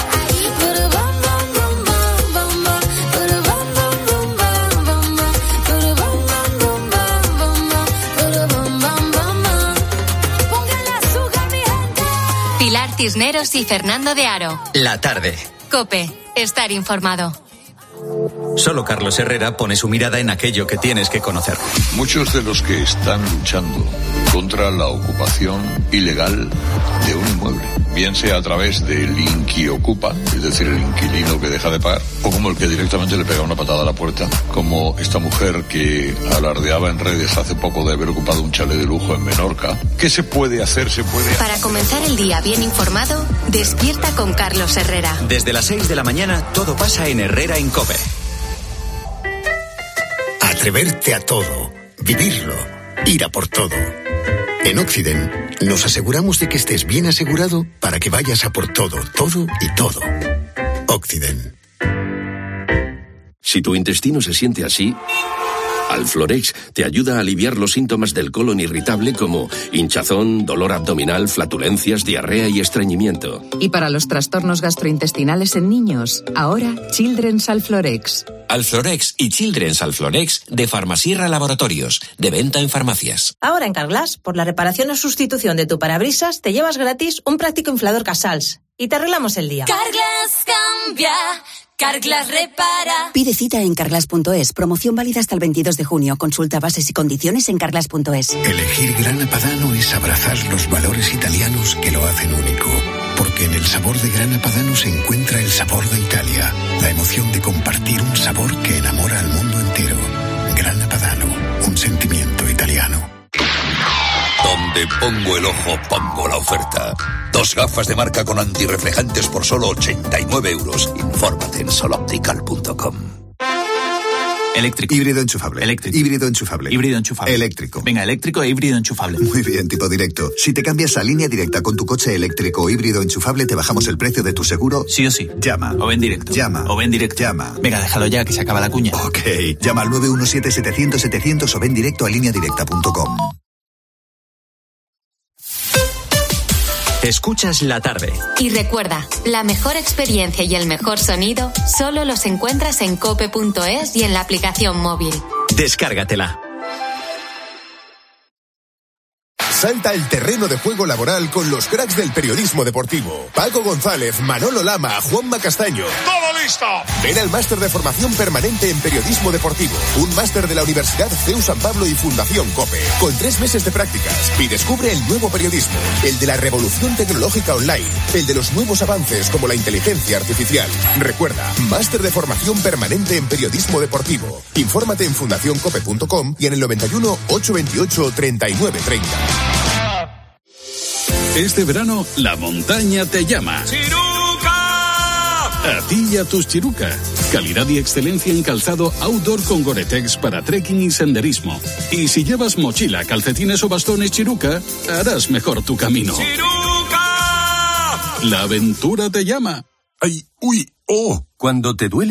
Pilar Cisneros y Fernando de Aro. La tarde. COPE. Estar informado. Solo Carlos Herrera pone su mirada en aquello que tienes que conocer. Muchos de los que están luchando contra la ocupación ilegal de un inmueble bien sea a través del inquiocupa, es decir, el inquilino que deja de pagar, o como el que directamente le pega una patada a la puerta, como esta mujer que alardeaba en redes hace poco de haber ocupado un chalet de lujo en Menorca. ¿Qué se puede hacer? Se puede... Para comenzar el día bien informado, despierta con Carlos Herrera. Desde las seis de la mañana, todo pasa en Herrera en COPE. Atreverte a todo, vivirlo, ir a por todo. En Occident nos aseguramos de que estés bien asegurado para que vayas a por todo, todo y todo. Occident. Si tu intestino se siente así, Alflorex te ayuda a aliviar los síntomas del colon irritable como hinchazón, dolor abdominal, flatulencias, diarrea y estreñimiento. Y para los trastornos gastrointestinales en niños, ahora Children's Alflorex. Alflorex y Children's Alflorex de Farmasierra Laboratorios, de venta en farmacias. Ahora en Carglass, por la reparación o sustitución de tu parabrisas, te llevas gratis un práctico inflador Casals y te arreglamos el día. Carglass cambia, Carglass repara. Pide cita en carglass punto es. Promoción válida hasta el veintidós de junio. Consulta bases y condiciones en carglass punto es. Elegir Grana Padano es abrazar los valores italianos que lo hacen único. Porque en el sabor de Grana Padano se encuentra el sabor de Italia. La emoción de compartir un sabor que enamora al mundo entero. Grana Padano, un sentimiento italiano. Donde pongo el ojo, pongo la oferta. Dos gafas de marca con antirreflejantes por solo ochenta y nueve euros. Infórmate en soloptical punto com. Eléctrico. Híbrido enchufable. Eléctrico. Híbrido enchufable. Híbrido enchufable. Eléctrico. Venga, eléctrico e híbrido enchufable. Muy bien, tipo directo. Si te cambias a Línea Directa con tu coche eléctrico o híbrido enchufable, te bajamos el precio de tu seguro. Sí o sí. Llama. O ven directo. Llama. O ven directo. Llama. Venga, déjalo ya, que se acaba la cuña. Ok. Llama al nueve uno siete, setecientos, setecientos o ven directo a línea directa punto com. Escuchas la tarde. Y recuerda, la mejor experiencia y el mejor sonido solo los encuentras en cope punto es y en la aplicación móvil. Descárgatela. Salta el terreno de juego laboral con los cracks del periodismo deportivo. Paco González, Manolo Lama, Juanma Castaño. ¡Todo listo! Ven al máster de formación permanente en periodismo deportivo. Un máster de la Universidad C E U San Pablo y Fundación COPE. Con tres meses de prácticas. Y descubre el nuevo periodismo. El de la revolución tecnológica online. El de los nuevos avances como la inteligencia artificial. Recuerda, máster de formación permanente en periodismo deportivo. Infórmate en fundación cope punto com y en el noventa y uno, ochocientos veintiocho, treinta y nueve treinta. Este verano, la montaña te llama. ¡Chiruca! A ti y a tus Chiruca. Calidad y excelencia en calzado outdoor con Gore-Tex para trekking y senderismo. Y si llevas mochila, calcetines o bastones Chiruca, harás mejor tu camino. ¡Chiruca! La aventura te llama. ¡Ay, uy, oh! Cuando te duele...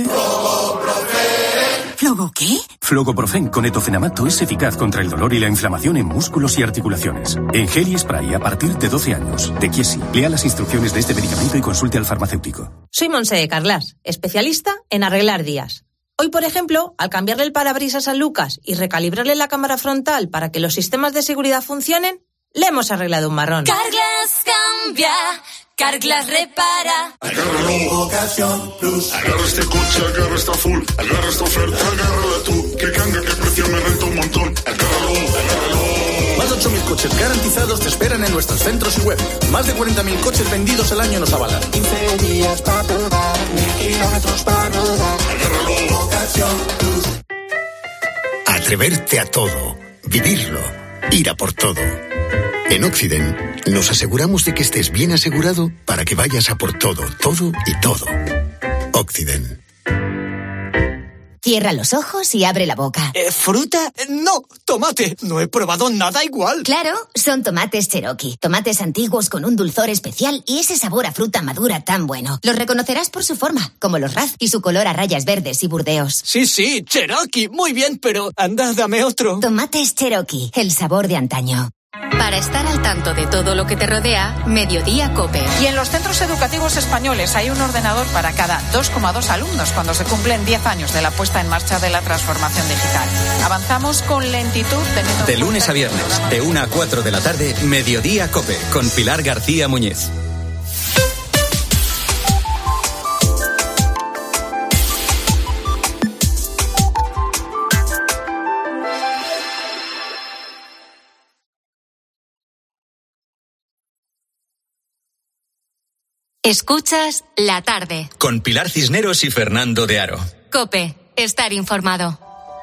¿Flogo qué? Flogoprofen con etofenamato es eficaz contra el dolor y la inflamación en músculos y articulaciones. En gel y spray a partir de doce años. De Chiesi. Lea las instrucciones de este medicamento y consulte al farmacéutico. Soy Monse de Carglass, especialista en arreglar días. Hoy, por ejemplo, al cambiarle el parabrisas a Lucas y recalibrarle la cámara frontal para que los sistemas de seguridad funcionen, le hemos arreglado un marrón. Carglass cambia, Carglass repara. Agárralo, Ocasión Plus. Agarra este coche, agarra esta full. Agarra esta oferta, agárrala tú. Que canga, que precio me renta un montón. Agárralo, agárralo. Más de ocho mil coches garantizados te esperan en nuestros centros y web. Más de cuarenta mil coches vendidos al año nos avalan. quince días para probar, mil kilómetros para rodar. Agárralo, Ocasión Plus. Atreverte a todo, vivirlo, ir a por todo. En Occident nos aseguramos de que estés bien asegurado para que vayas a por todo, todo y todo. Occident. Cierra los ojos y abre la boca. Eh, ¿Fruta? No, tomate. No he probado nada igual. Claro, son tomates Cherokee. Tomates antiguos con un dulzor especial y ese sabor a fruta madura tan bueno. Los reconocerás por su forma, como los Raz y su color a rayas verdes y burdeos. Sí, sí, Cherokee. Muy bien, pero anda, dame otro. Tomates Cherokee, el sabor de antaño. Para estar al tanto de todo lo que te rodea, Mediodía COPE. Y en los centros educativos españoles hay un ordenador para cada dos coma dos alumnos cuando se cumplen diez años de la puesta en marcha de la transformación digital. Avanzamos con lentitud teniendo... De lunes a viernes, de una a cuatro de la tarde, Mediodía COPE, con Pilar García Muñiz. Escuchas La Tarde. Con Pilar Cisneros y Fernando de Aro. COPE. Estar informado.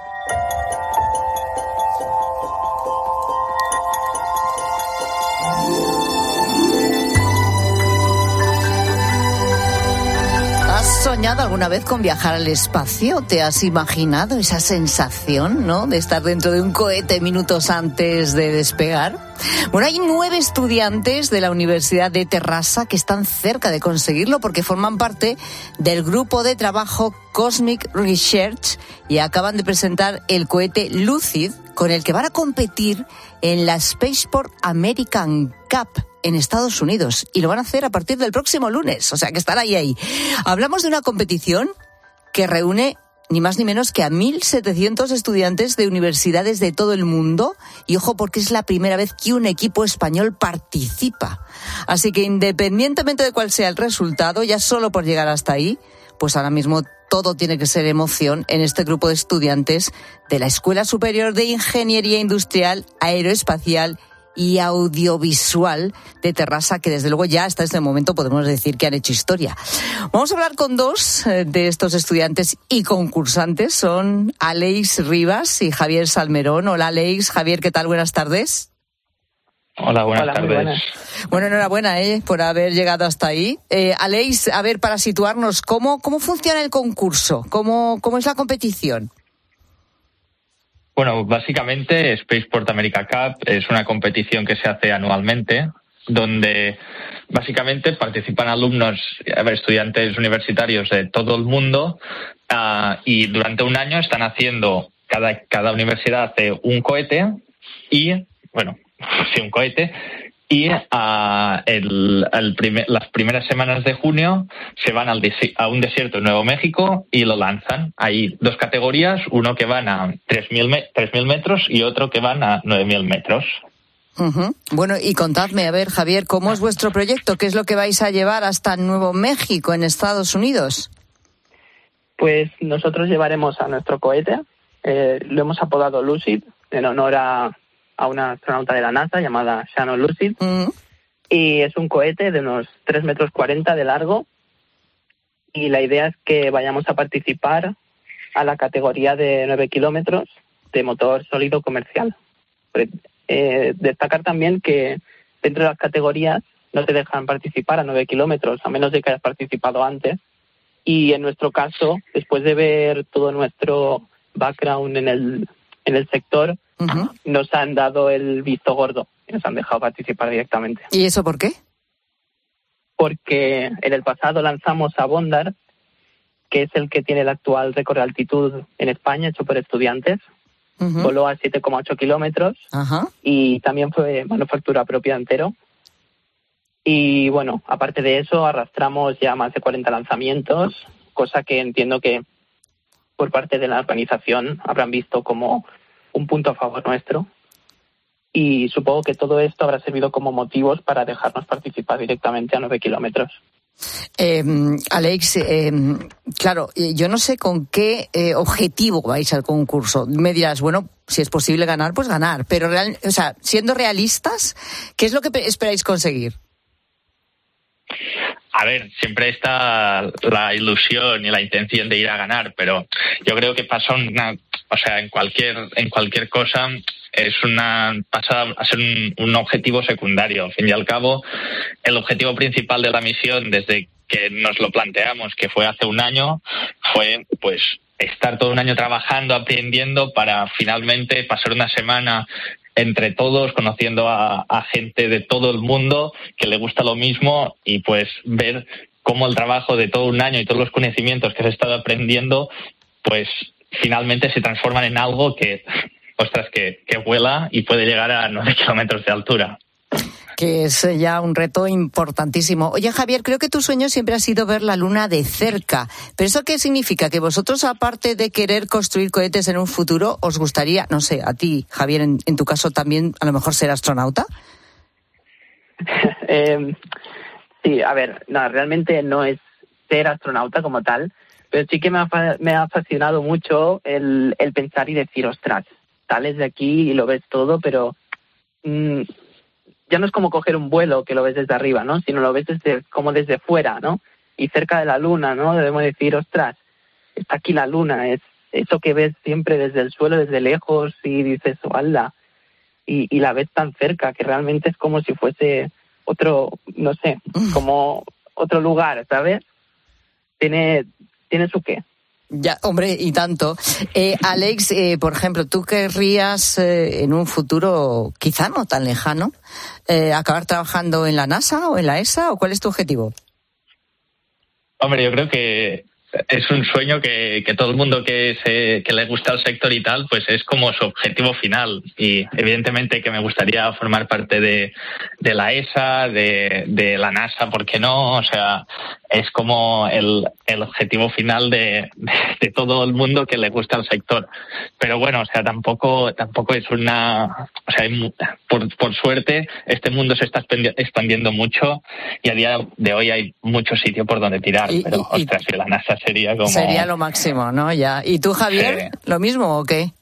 ¿Has soñado alguna vez con viajar al espacio? ¿Te has imaginado esa sensación, ¿no?, de estar dentro de un cohete minutos antes de despegar? Bueno, hay nueve estudiantes de la Universidad de Terrassa que están cerca de conseguirlo porque forman parte del grupo de trabajo Cosmic Research y acaban de presentar el cohete Lucid, con el que van a competir en la Spaceport American Cup en Estados Unidos, y lo van a hacer a partir del próximo lunes, o sea que estará ahí ahí. Hablamos de una competición que reúne ni más ni menos que a mil setecientos estudiantes de universidades de todo el mundo, y ojo porque es la primera vez que un equipo español participa. Así que independientemente de cuál sea el resultado, ya solo por llegar hasta ahí, pues ahora mismo todo tiene que ser emoción en este grupo de estudiantes de la Escuela Superior de Ingeniería Industrial, Aeroespacial y Audiovisual de Terrassa, que desde luego ya hasta este momento podemos decir que han hecho historia. Vamos a hablar con dos de estos estudiantes y concursantes, son Aleix Rivas y Javier Salmerón. Hola Aleix, Javier, ¿qué tal? Buenas tardes. Hola, buenas Hola, tardes. Buenas. Bueno, enhorabuena eh, por haber llegado hasta ahí. Eh, Aleix, a ver, para situarnos, ¿cómo, cómo funciona el concurso? ¿Cómo, cómo es la competición? Bueno, básicamente Spaceport America Cup es una competición que se hace anualmente, donde básicamente participan alumnos, a ver, estudiantes universitarios de todo el mundo, uh, y durante un año están haciendo, cada, cada universidad hace un cohete y, bueno, sí, un cohete, y uh, el, el primer, las primeras semanas de junio se van al desi- a un desierto en Nuevo México y lo lanzan. Hay dos categorías, uno que van a tres mil metros y otro que van a nueve mil metros. Uh-huh. Bueno, y contadme, a ver, Javier, ¿cómo es vuestro proyecto? ¿Qué es lo que vais a llevar hasta Nuevo México, en Estados Unidos? Pues nosotros llevaremos a nuestro cohete, eh, lo hemos apodado Lucid, en honor a a una astronauta de la NASA llamada Shannon Lucid, mm. y es un cohete de unos tres metros cuarenta de largo, y la idea es que vayamos a participar a la categoría de nueve kilómetros de motor sólido comercial. Eh, destacar también que dentro de las categorías no te dejan participar a nueve kilómetros, a menos de que hayas participado antes, y en nuestro caso, después de ver todo nuestro background en el, en el sector, Uh-huh. nos han dado el visto gordo y nos han dejado participar directamente. ¿Y eso por qué? Porque en el pasado lanzamos a Bondar, que es el que tiene el actual récord de altitud en España, hecho por estudiantes. Uh-huh. Voló a siete coma ocho kilómetros uh-huh. y también fue manufactura propia entero. Y bueno, aparte de eso, arrastramos ya más de cuarenta lanzamientos, cosa que entiendo que por parte de la organización habrán visto como un punto a favor nuestro, y supongo que todo esto habrá servido como motivos para dejarnos participar directamente a nueve kilómetros. Eh, Aleix, eh, claro, yo no sé con qué eh, objetivo vais al concurso. Me dirás, bueno, si es posible ganar, pues ganar, pero real, o sea, siendo realistas, ¿qué es lo que esperáis conseguir? A ver, siempre está la ilusión y la intención de ir a ganar, pero yo creo que pasa una, o sea, en cualquier en cualquier cosa es una pasa a ser un, un objetivo secundario. Al fin y al cabo, el objetivo principal de la misión, desde que nos lo planteamos, que fue hace un año, fue pues estar todo un año trabajando, aprendiendo, para finalmente pasar una semana entre todos, conociendo a, a gente de todo el mundo que le gusta lo mismo, y pues ver cómo el trabajo de todo un año y todos los conocimientos que se ha estado aprendiendo, pues finalmente se transforman en algo que, ostras, que, que vuela y puede llegar a nueve kilómetros de altura. Que es ya un reto importantísimo. Oye, Javier, creo que tu sueño siempre ha sido ver la Luna de cerca. ¿Pero eso qué significa? ¿Que vosotros, aparte de querer construir cohetes en un futuro, os gustaría, no sé, a ti, Javier, en, en tu caso también, a lo mejor ser astronauta? eh, sí, a ver, no, realmente no es ser astronauta como tal, pero sí que me ha, me ha fascinado mucho el, el pensar y decir, ostras, sales de aquí y lo ves todo, pero... Mmm, ya no es como coger un vuelo que lo ves desde arriba, ¿no? Sino lo ves desde, como desde fuera, ¿no? Y cerca de la luna, ¿no? Debemos decir, ostras, está aquí la luna, es eso que ves siempre desde el suelo, desde lejos, y dices, ¡hala! Y, y la ves tan cerca, que realmente es como si fuese otro, no sé, como otro lugar, ¿sabes? Tiene, tiene su qué. Ya, hombre, y tanto. Eh, Alex, eh, por ejemplo, ¿tú querrías eh, en un futuro, quizá no tan lejano, eh, acabar trabajando en la NASA o en la E S A, o cuál es tu objetivo? Hombre, yo creo que es un sueño que, que todo el mundo que se que le gusta el sector y tal, pues es como su objetivo final. Y evidentemente que me gustaría formar parte de, de la E S A, de, de la NASA, ¿por qué no? O sea, es como el, el objetivo final de, de, de todo el mundo que le gusta el sector. Pero bueno, o sea, tampoco tampoco es una... O sea, hay, por, por suerte, este mundo se está expandiendo mucho y a día de hoy hay mucho sitio por donde tirar. Y, pero, y, ostras, que la NASA sería como... Sería lo máximo, ¿no? Ya. ¿Y tú, Javier, sí. lo mismo o qué?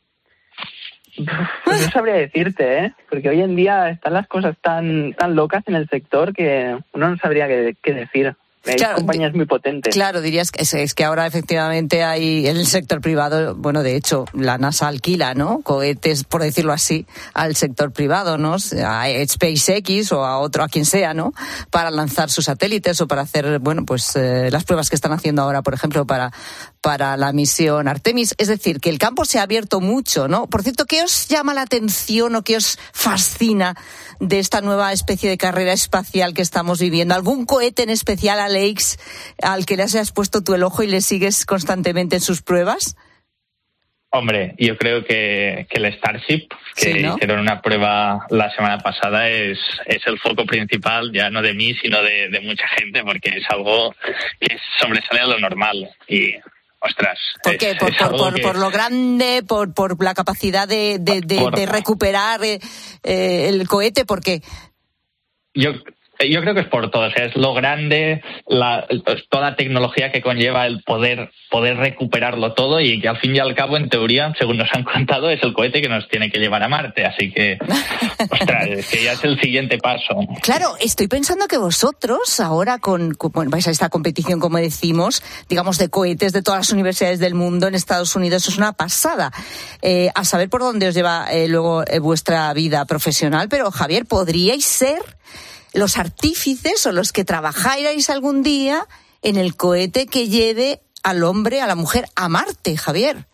Pues no sabría decirte, ¿eh? Porque hoy en día están las cosas tan tan locas en el sector que uno no sabría qué, qué decir. Hay claro, compañías muy potentes. Claro, dirías que es, es que ahora efectivamente hay en el sector privado, bueno, de hecho, la NASA alquila, ¿no? Cohetes, por decirlo así, al sector privado, ¿no? A SpaceX o a otro, a quien sea, ¿no? Para lanzar sus satélites o para hacer, bueno, pues eh, las pruebas que están haciendo ahora, por ejemplo, para, para la misión Artemis. Es decir, que el campo se ha abierto mucho, ¿no? Por cierto, ¿qué os llama la atención o qué os fascina de esta nueva especie de carrera espacial que estamos viviendo? ¿Algún cohete en especial, Alex, al que le has puesto tú el ojo y le sigues constantemente en sus pruebas? Hombre, yo creo que, que el Starship, que sí, ¿no? hicieron una prueba la semana pasada, es, es el foco principal, ya no de mí, sino de, de mucha gente, porque es algo que sobresale a lo normal. Y, ostras... ¿Por qué? Es, ¿Por, es por, por, que... por lo grande? ¿Por, por la capacidad de, de, de, por... de recuperar eh, eh, el cohete? ¿Por qué? Yo... Yo creo que es por todo, o sea, es lo grande, la, toda la tecnología que conlleva el poder poder recuperarlo todo y que al fin y al cabo, en teoría, según nos han contado, es el cohete que nos tiene que llevar a Marte, así que, ostras, es que ya es el siguiente paso. Claro, estoy pensando que vosotros ahora con, con vais a esta competición, como decimos, digamos, de cohetes de todas las universidades del mundo en Estados Unidos, es una pasada. Eh, a saber por dónde os lleva eh, luego eh, vuestra vida profesional, pero Javier, ¿podríais ser los artífices o los que trabajáis algún día en el cohete que lleve al hombre, a la mujer, a Marte, Javier?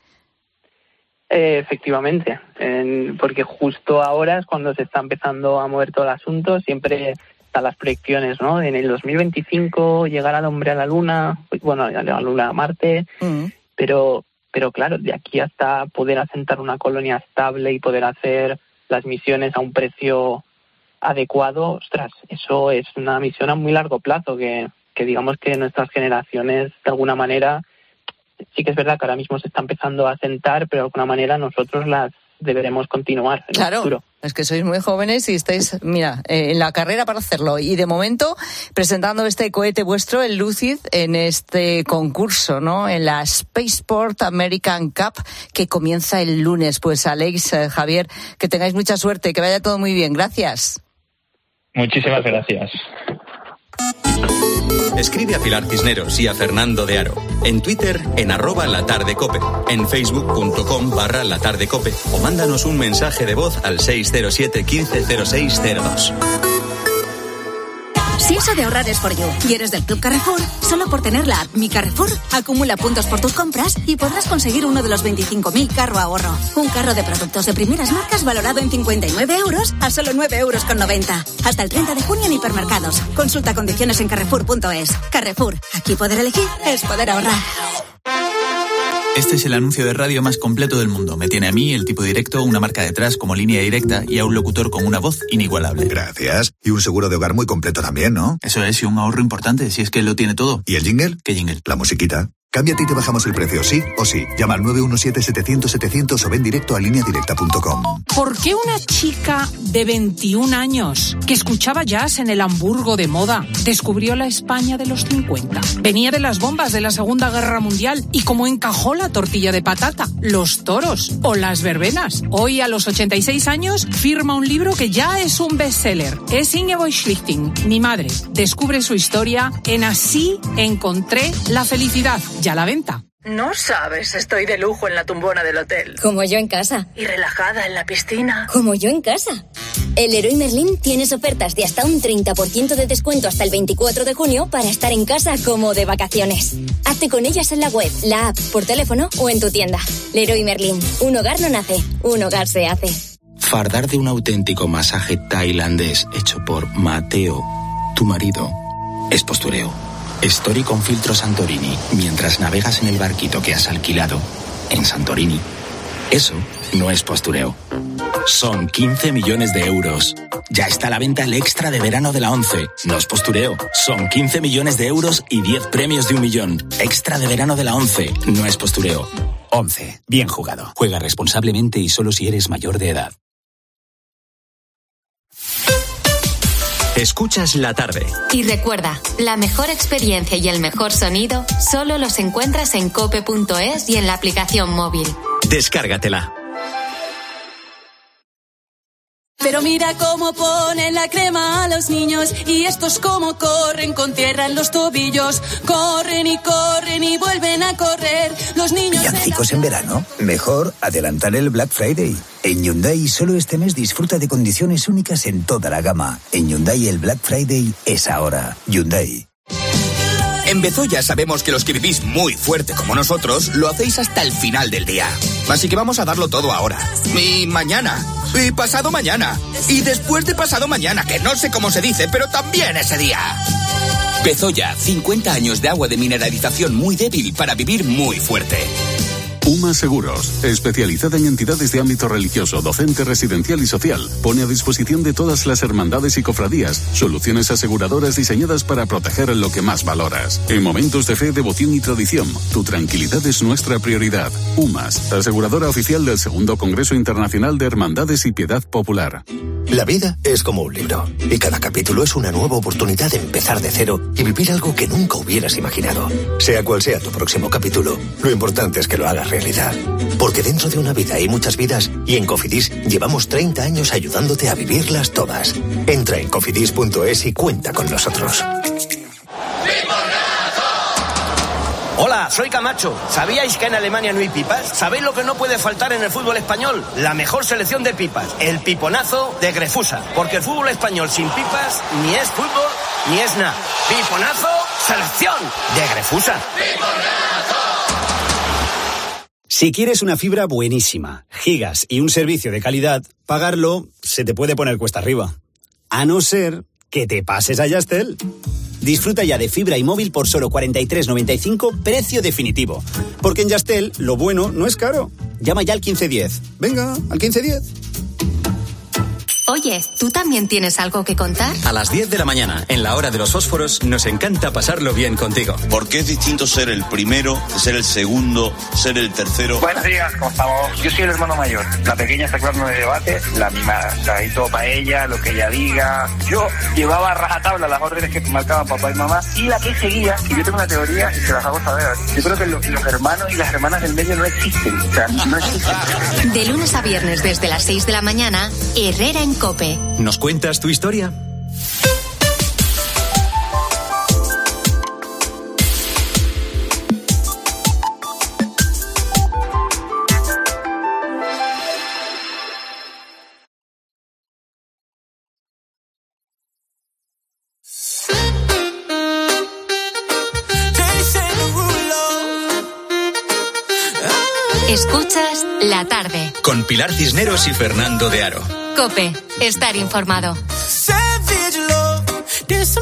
Eh, efectivamente, eh, porque justo ahora es cuando se está empezando a mover todo el asunto. Siempre están las proyecciones, ¿no? En el dos mil veinticinco llegar al hombre a la Luna, bueno, a la Luna a Marte, mm. pero, pero claro, de aquí hasta poder asentar una colonia estable y poder hacer las misiones a un precio adecuado, ostras, eso es una misión a muy largo plazo que, que digamos que nuestras generaciones de alguna manera, sí que es verdad que ahora mismo se está empezando a asentar, pero de alguna manera nosotros las deberemos continuar en claro, el futuro. Es que sois muy jóvenes y estáis, mira, eh, en la carrera para hacerlo. Y de momento, presentando este cohete vuestro, el Lucid, en este concurso, ¿no? En la Spaceport American Cup, que comienza el lunes. Pues Alex, eh, Javier, que tengáis mucha suerte, que vaya todo muy bien. Gracias. Muchísimas gracias. Escribe a Pilar Cisneros y a Fernando de Aro. En Twitter, en arroba latardecope. En facebook.com barra latardecope. O mándanos un mensaje de voz al seis cero siete, quince cero seis cero dos. Si eso de ahorrar es for you y eres del Club Carrefour, solo por tener la app Mi Carrefour, acumula puntos por tus compras y podrás conseguir uno de los veinticinco mil carro ahorro. Un carro de productos de primeras marcas valorado en cincuenta y nueve euros a solo nueve euros con noventa. Hasta el treinta de junio en hipermercados. Consulta condiciones en carrefour punto es. Carrefour, aquí poder elegir es poder ahorrar. Este es el anuncio de radio más completo del mundo. Me tiene a mí, el tipo directo, una marca detrás como Línea Directa y a un locutor con una voz inigualable. Gracias. Y un seguro de hogar muy completo también, ¿no? Eso es, y un ahorro importante, si es que lo tiene todo. ¿Y el jingle? ¿Qué jingle? La musiquita. Cámbiate y te bajamos el precio, sí o sí. Llama al nueve uno siete setecientos setecientos o ven directo a línea directa punto com. ¿Por qué una chica de veintiún años que escuchaba jazz en el Hamburgo de moda descubrió la España de los cincuenta? Venía de las bombas de la Segunda Guerra Mundial y cómo encajó la tortilla de patata, los toros o las verbenas. Hoy, a los ochenta y seis años, firma un libro que ya es un bestseller. Es Ingeborg Schlichting, mi madre. Descubre su historia en Así encontré la felicidad. Ya a la venta. No sabes, estoy de lujo en la tumbona del hotel. Como yo en casa. Y relajada en la piscina. Como yo en casa. El Leroy Merlin tienes ofertas de hasta un treinta por ciento de descuento hasta el veinticuatro de junio para estar en casa como de vacaciones. Hazte con ellas en la web, la app, por teléfono o en tu tienda. Leroy Merlin. Un hogar no nace, un hogar se hace. Fardar de un auténtico masaje tailandés hecho por Mateo, tu marido, es postureo. Story con filtro Santorini mientras navegas en el barquito que has alquilado en Santorini. Eso no es postureo. Son quince millones de euros. Ya está a la venta el extra de verano de la ONCE. No es postureo. Son quince millones de euros y diez premios de un millón. Extra de verano de la ONCE. No es postureo. ONCE. Bien jugado. Juega responsablemente y solo si eres mayor de edad. Escuchas La Tarde. Y recuerda, la mejor experiencia y el mejor sonido solo los encuentras en cope punto es y en la aplicación móvil. Descárgatela. Pero mira cómo ponen la crema a los niños y estos cómo corren con tierra en los tobillos. Corren y corren y vuelven a correr. Los niños... ¿Villancicos en verano? Mejor adelantar el Black Friday. En Hyundai solo este mes disfruta de condiciones únicas en toda la gama. En Hyundai el Black Friday es ahora. Hyundai. En Bezoya sabemos que los que vivís muy fuerte como nosotros lo hacéis hasta el final del día. Así que vamos a darlo todo ahora. Y mañana. Y pasado mañana. Y después de pasado mañana, que no sé cómo se dice, pero también ese día. Bezoya, cincuenta años de agua de mineralización muy débil para vivir muy fuerte. UMA Seguros, especializada en entidades de ámbito religioso, docente, residencial y social, pone a disposición de todas las hermandades y cofradías soluciones aseguradoras diseñadas para proteger lo que más valoras. En momentos de fe, devoción y tradición, tu tranquilidad es nuestra prioridad. UMAS, aseguradora oficial del Segundo Congreso Internacional de Hermandades y Piedad Popular. La vida es como un libro, y cada capítulo es una nueva oportunidad de empezar de cero y vivir algo que nunca hubieras imaginado. Sea cual sea tu próximo capítulo, lo importante es que lo hagas realidad. Porque dentro de una vida hay muchas vidas, y en Cofidis llevamos treinta años ayudándote a vivirlas todas. Entra en cofidis punto es y cuenta con nosotros. Hola, soy Camacho. ¿Sabíais que en Alemania no hay pipas? ¿Sabéis lo que no puede faltar en el fútbol español? La mejor selección de pipas, el piponazo de Grefusa. Porque el fútbol español sin pipas ni es fútbol ni es nada. Piponazo, selección de Grefusa. ¡Piponazo! Si quieres una fibra buenísima, gigas y un servicio de calidad, pagarlo se te puede poner cuesta arriba. A no ser que te pases a Yastel. Disfruta ya de fibra y móvil por solo cuarenta y tres noventa y cinco, precio definitivo. Porque en Yastel, lo bueno no es caro. Llama ya al quince diez. Venga, al quince diez. Oye, ¿tú también tienes algo que contar? A las diez de la mañana, en la hora de los fósforos, nos encanta pasarlo bien contigo. ¿Por qué es distinto ser el primero, ser el segundo, ser el tercero? Buenos días, ¿cómo estamos? Yo soy el hermano mayor. La pequeña está claro en el debate, la mimada. O sea, y todo para ella, lo que ella diga. Yo llevaba a rajatabla las órdenes que marcaban papá y mamá, y la que seguía, y yo tengo una teoría y se las hago saber. Yo creo que los, los hermanos y las hermanas del medio no existen. O sea, no existen. De lunes a viernes desde las seis de la mañana, Herrera en COPE. ¿Nos cuentas tu historia? Escuchas La Tarde con Pilar Cisneros y Fernando de Aro. COPE, estar informado.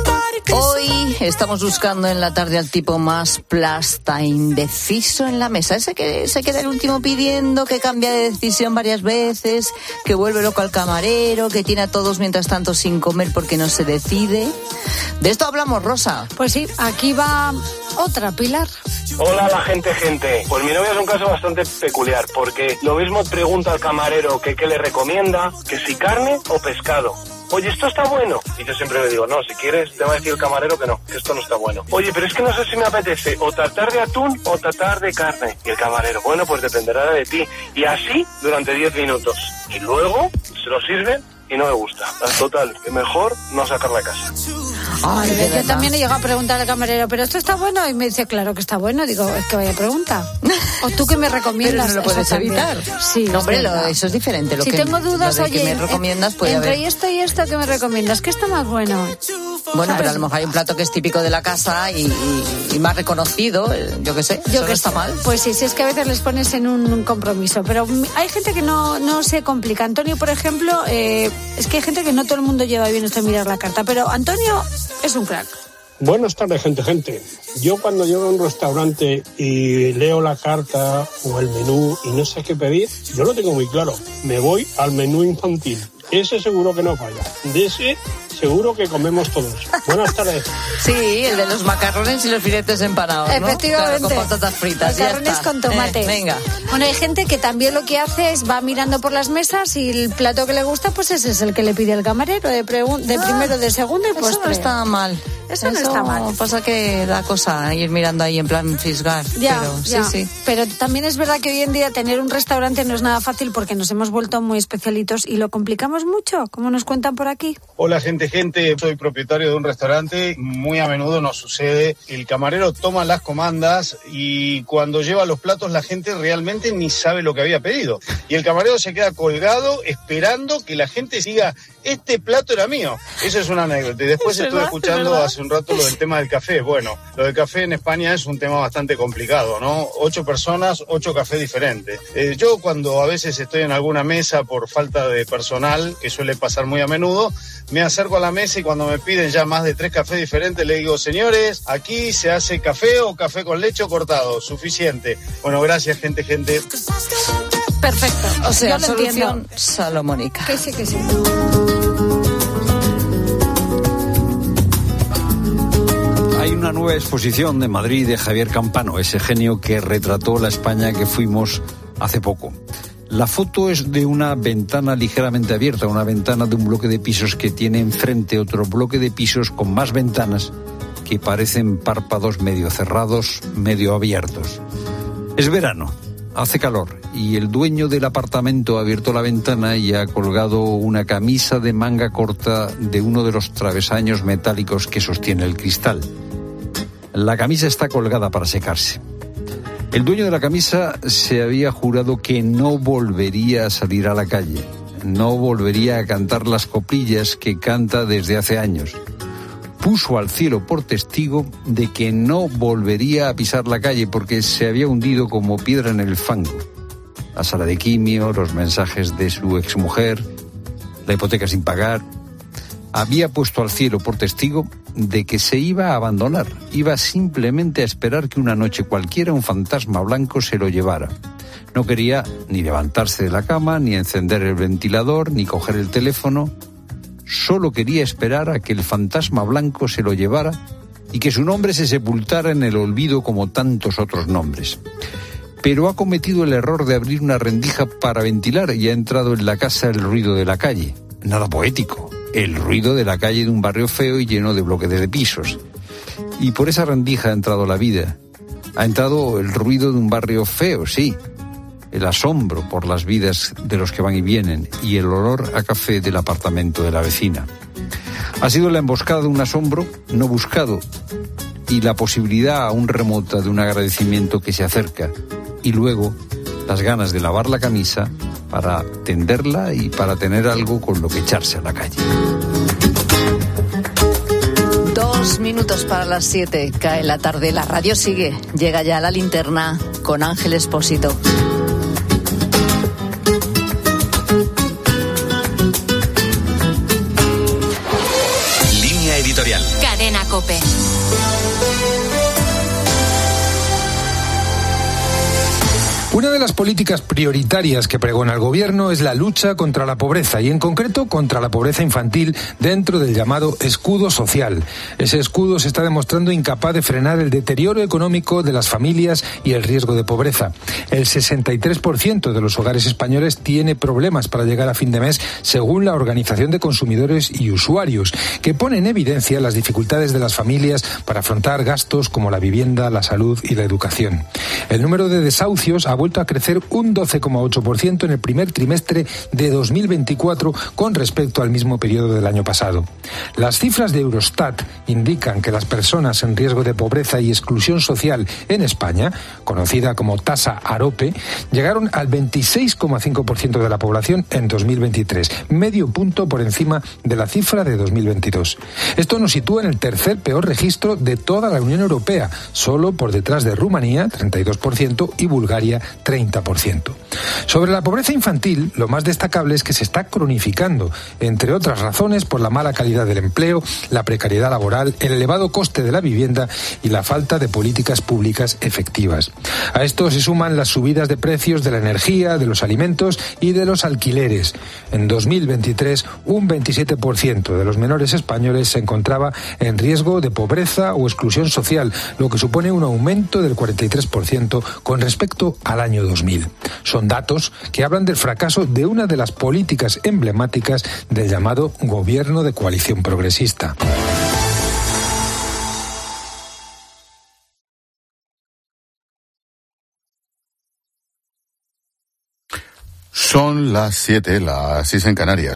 Hoy estamos buscando en la tarde al tipo más plasta, indeciso en la mesa. Ese que se queda el último pidiendo, que cambia de decisión varias veces, que vuelve loco al camarero, que tiene a todos mientras tanto sin comer porque no se decide. De esto hablamos, Rosa. Pues sí, aquí va otra, Pilar. Hola, la gente, gente. Pues mi novia es un caso bastante peculiar, porque lo mismo pregunta al camarero que qué le recomienda, que si carne o pescado. Oye, ¿esto está bueno? Y yo siempre le digo, no, si quieres, te va a decir el camarero que no, que esto no está bueno. Oye, pero es que no sé si me apetece o tartar de atún o tartar de carne. Y el camarero, bueno, pues dependerá de ti. Y así durante diez minutos. Y luego se lo sirven y no me gusta. Total, que mejor no sacar la casa. Ay, Ay, yo también he llegado a preguntar al camarero, ¿pero esto está bueno? Y me dice, claro que está bueno. Digo, es que vaya pregunta. ¿O tú qué me recomiendas? Pero no lo puedes evitar. Sí, no, hombre, lo, eso es diferente. Lo si que, tengo dudas, lo de oye, que me recomiendas puede entre haber. esto y esto, ¿qué me recomiendas? ¿Qué está más bueno? Bueno, ¿sabes? pero a lo mejor hay un plato que es típico de la casa y, y, y más reconocido, yo qué sé, yo que está mal. Pues sí, sí, es que a veces les pones en un, un compromiso, pero hay gente que no, no se complica. Antonio, por ejemplo, eh, es que hay gente que no todo el mundo lleva bien esto de mirar la carta, pero Antonio es un crack. Buenas tardes, gente, gente. Yo cuando llego a un restaurante y leo la carta o el menú y no sé qué pedir, yo lo tengo muy claro. Me voy al menú infantil. Ese seguro que no falla. De ese seguro que comemos todos. Buenas tardes. Sí, el de los macarrones y los filetes empanados, ¿no? Efectivamente. Claro, con patatas fritas. Macarrones con tomate. Eh, venga. Bueno, hay gente que también lo que hace es va mirando por las mesas y el plato que le gusta, pues ese es el que le pide el camarero, de, pregun- de ah, primero, de segundo y postre. Eso no está mal. Eso, eso no está mal. Pasa que da cosa ir mirando ahí en plan fisgar. Ya, pero, ya. Sí, sí. Pero también es verdad que hoy en día tener un restaurante no es nada fácil porque nos hemos vuelto muy especialitos y lo complicamos mucho, como nos cuentan por aquí. Hola, gente, gente. Soy propietario de un restaurante. Muy a menudo nos sucede. El camarero toma las comandas y cuando lleva los platos la gente realmente ni sabe lo que había pedido. Y el camarero se queda colgado esperando que la gente siga. Este plato era mío. Eso es una anécdota. Y después estuve escuchando hace un rato lo del tema del café. Bueno, lo del café en España es un tema bastante complicado, ¿no? Ocho personas, ocho cafés diferentes. Eh, yo cuando a veces estoy en alguna mesa por falta de personal, que suele pasar muy a menudo, me acerco a la mesa y cuando me piden ya más de tres cafés diferentes, le digo, señores, aquí se hace café o café con leche o cortado. Suficiente. Bueno, gracias, gente, gente. Perfecto. O sea, yo lo solución entiendo. salomónica. Que sí, que sí. Hay una nueva exposición de Madrid de Javier Campano, ese genio que retrató la España que fuimos hace poco. La foto es de una ventana ligeramente abierta, una ventana de un bloque de pisos que tiene enfrente otro bloque de pisos con más ventanas que parecen párpados medio cerrados, medio abiertos. Es verano, hace calor y el dueño del apartamento ha abierto la ventana y ha colgado una camisa de manga corta de uno de los travesaños metálicos que sostiene el cristal. La camisa está colgada para secarse. El dueño de la camisa se había jurado que no volvería a salir a la calle, no volvería a cantar las coplillas que canta desde hace años. Puso al cielo por testigo de que no volvería a pisar la calle porque se había hundido como piedra en el fango. La sala de quimio, los mensajes de su exmujer, la hipoteca sin pagar. Había puesto al cielo por testigo de que se iba a abandonar, iba simplemente a esperar que una noche cualquiera un fantasma blanco se lo llevara. No quería ni levantarse de la cama, ni encender el ventilador, ni coger el teléfono. Solo quería esperar a que el fantasma blanco se lo llevara y que su nombre se sepultara en el olvido como tantos otros nombres. Pero ha cometido el error de abrir una rendija para ventilar y ha entrado en la casa el ruido de la calle. Nada poético. El ruido de la calle de un barrio feo y lleno de bloques de pisos. Y por esa rendija ha entrado la vida. Ha entrado el ruido de un barrio feo, sí. El asombro por las vidas de los que van y vienen y el olor a café del apartamento de la vecina. Ha sido la emboscada de un asombro no buscado y la posibilidad aún remota de un agradecimiento que se acerca. Y luego las ganas de lavar la camisa para tenderla y para tener algo con lo que echarse a la calle. Dos minutos para las siete, cae la tarde, la radio sigue, llega ya la linterna con Ángel Expósito. Línea editorial. Cadena Cadena COPE. Una de las políticas prioritarias que pregona el Gobierno es la lucha contra la pobreza y en concreto contra la pobreza infantil dentro del llamado escudo social. Ese escudo se está demostrando incapaz de frenar el deterioro económico de las familias y el riesgo de pobreza. El sesenta y tres por ciento de los hogares españoles tiene problemas para llegar a fin de mes, según la Organización de Consumidores y Usuarios, que pone en evidencia las dificultades de las familias para afrontar gastos como la vivienda, la salud y la educación. El número de desahucios ha vuelto a crecer un doce coma ocho por ciento en el primer trimestre de dos mil veinticuatro con respecto al mismo periodo del año pasado. Las cifras de Eurostat indican que las personas en riesgo de pobreza y exclusión social en España, conocida como tasa AROPE, llegaron al veintiséis coma cinco por ciento de la población en dos mil veintitrés, medio punto por encima de la cifra de dos mil veintidós. Esto nos sitúa en el tercer peor registro de toda la Unión Europea, solo por detrás de Rumanía, treinta y dos por ciento, y Bulgaria, treinta por ciento. Sobre la pobreza infantil, lo más destacable es que se está cronificando, entre otras razones por la mala calidad del empleo, la precariedad laboral, el elevado coste de la vivienda y la falta de políticas públicas efectivas. A esto se suman las subidas de precios de la energía, de los alimentos y de los alquileres. En dos mil veintitrés, un veintisiete por ciento de los menores españoles se encontraba en riesgo de pobreza o exclusión social, lo que supone un aumento del cuarenta y tres por ciento con respecto al año dos mil. Son datos que hablan del fracaso de una de las políticas emblemáticas del llamado Gobierno de Coalición Progresista. Son las siete, las seis en Canarias.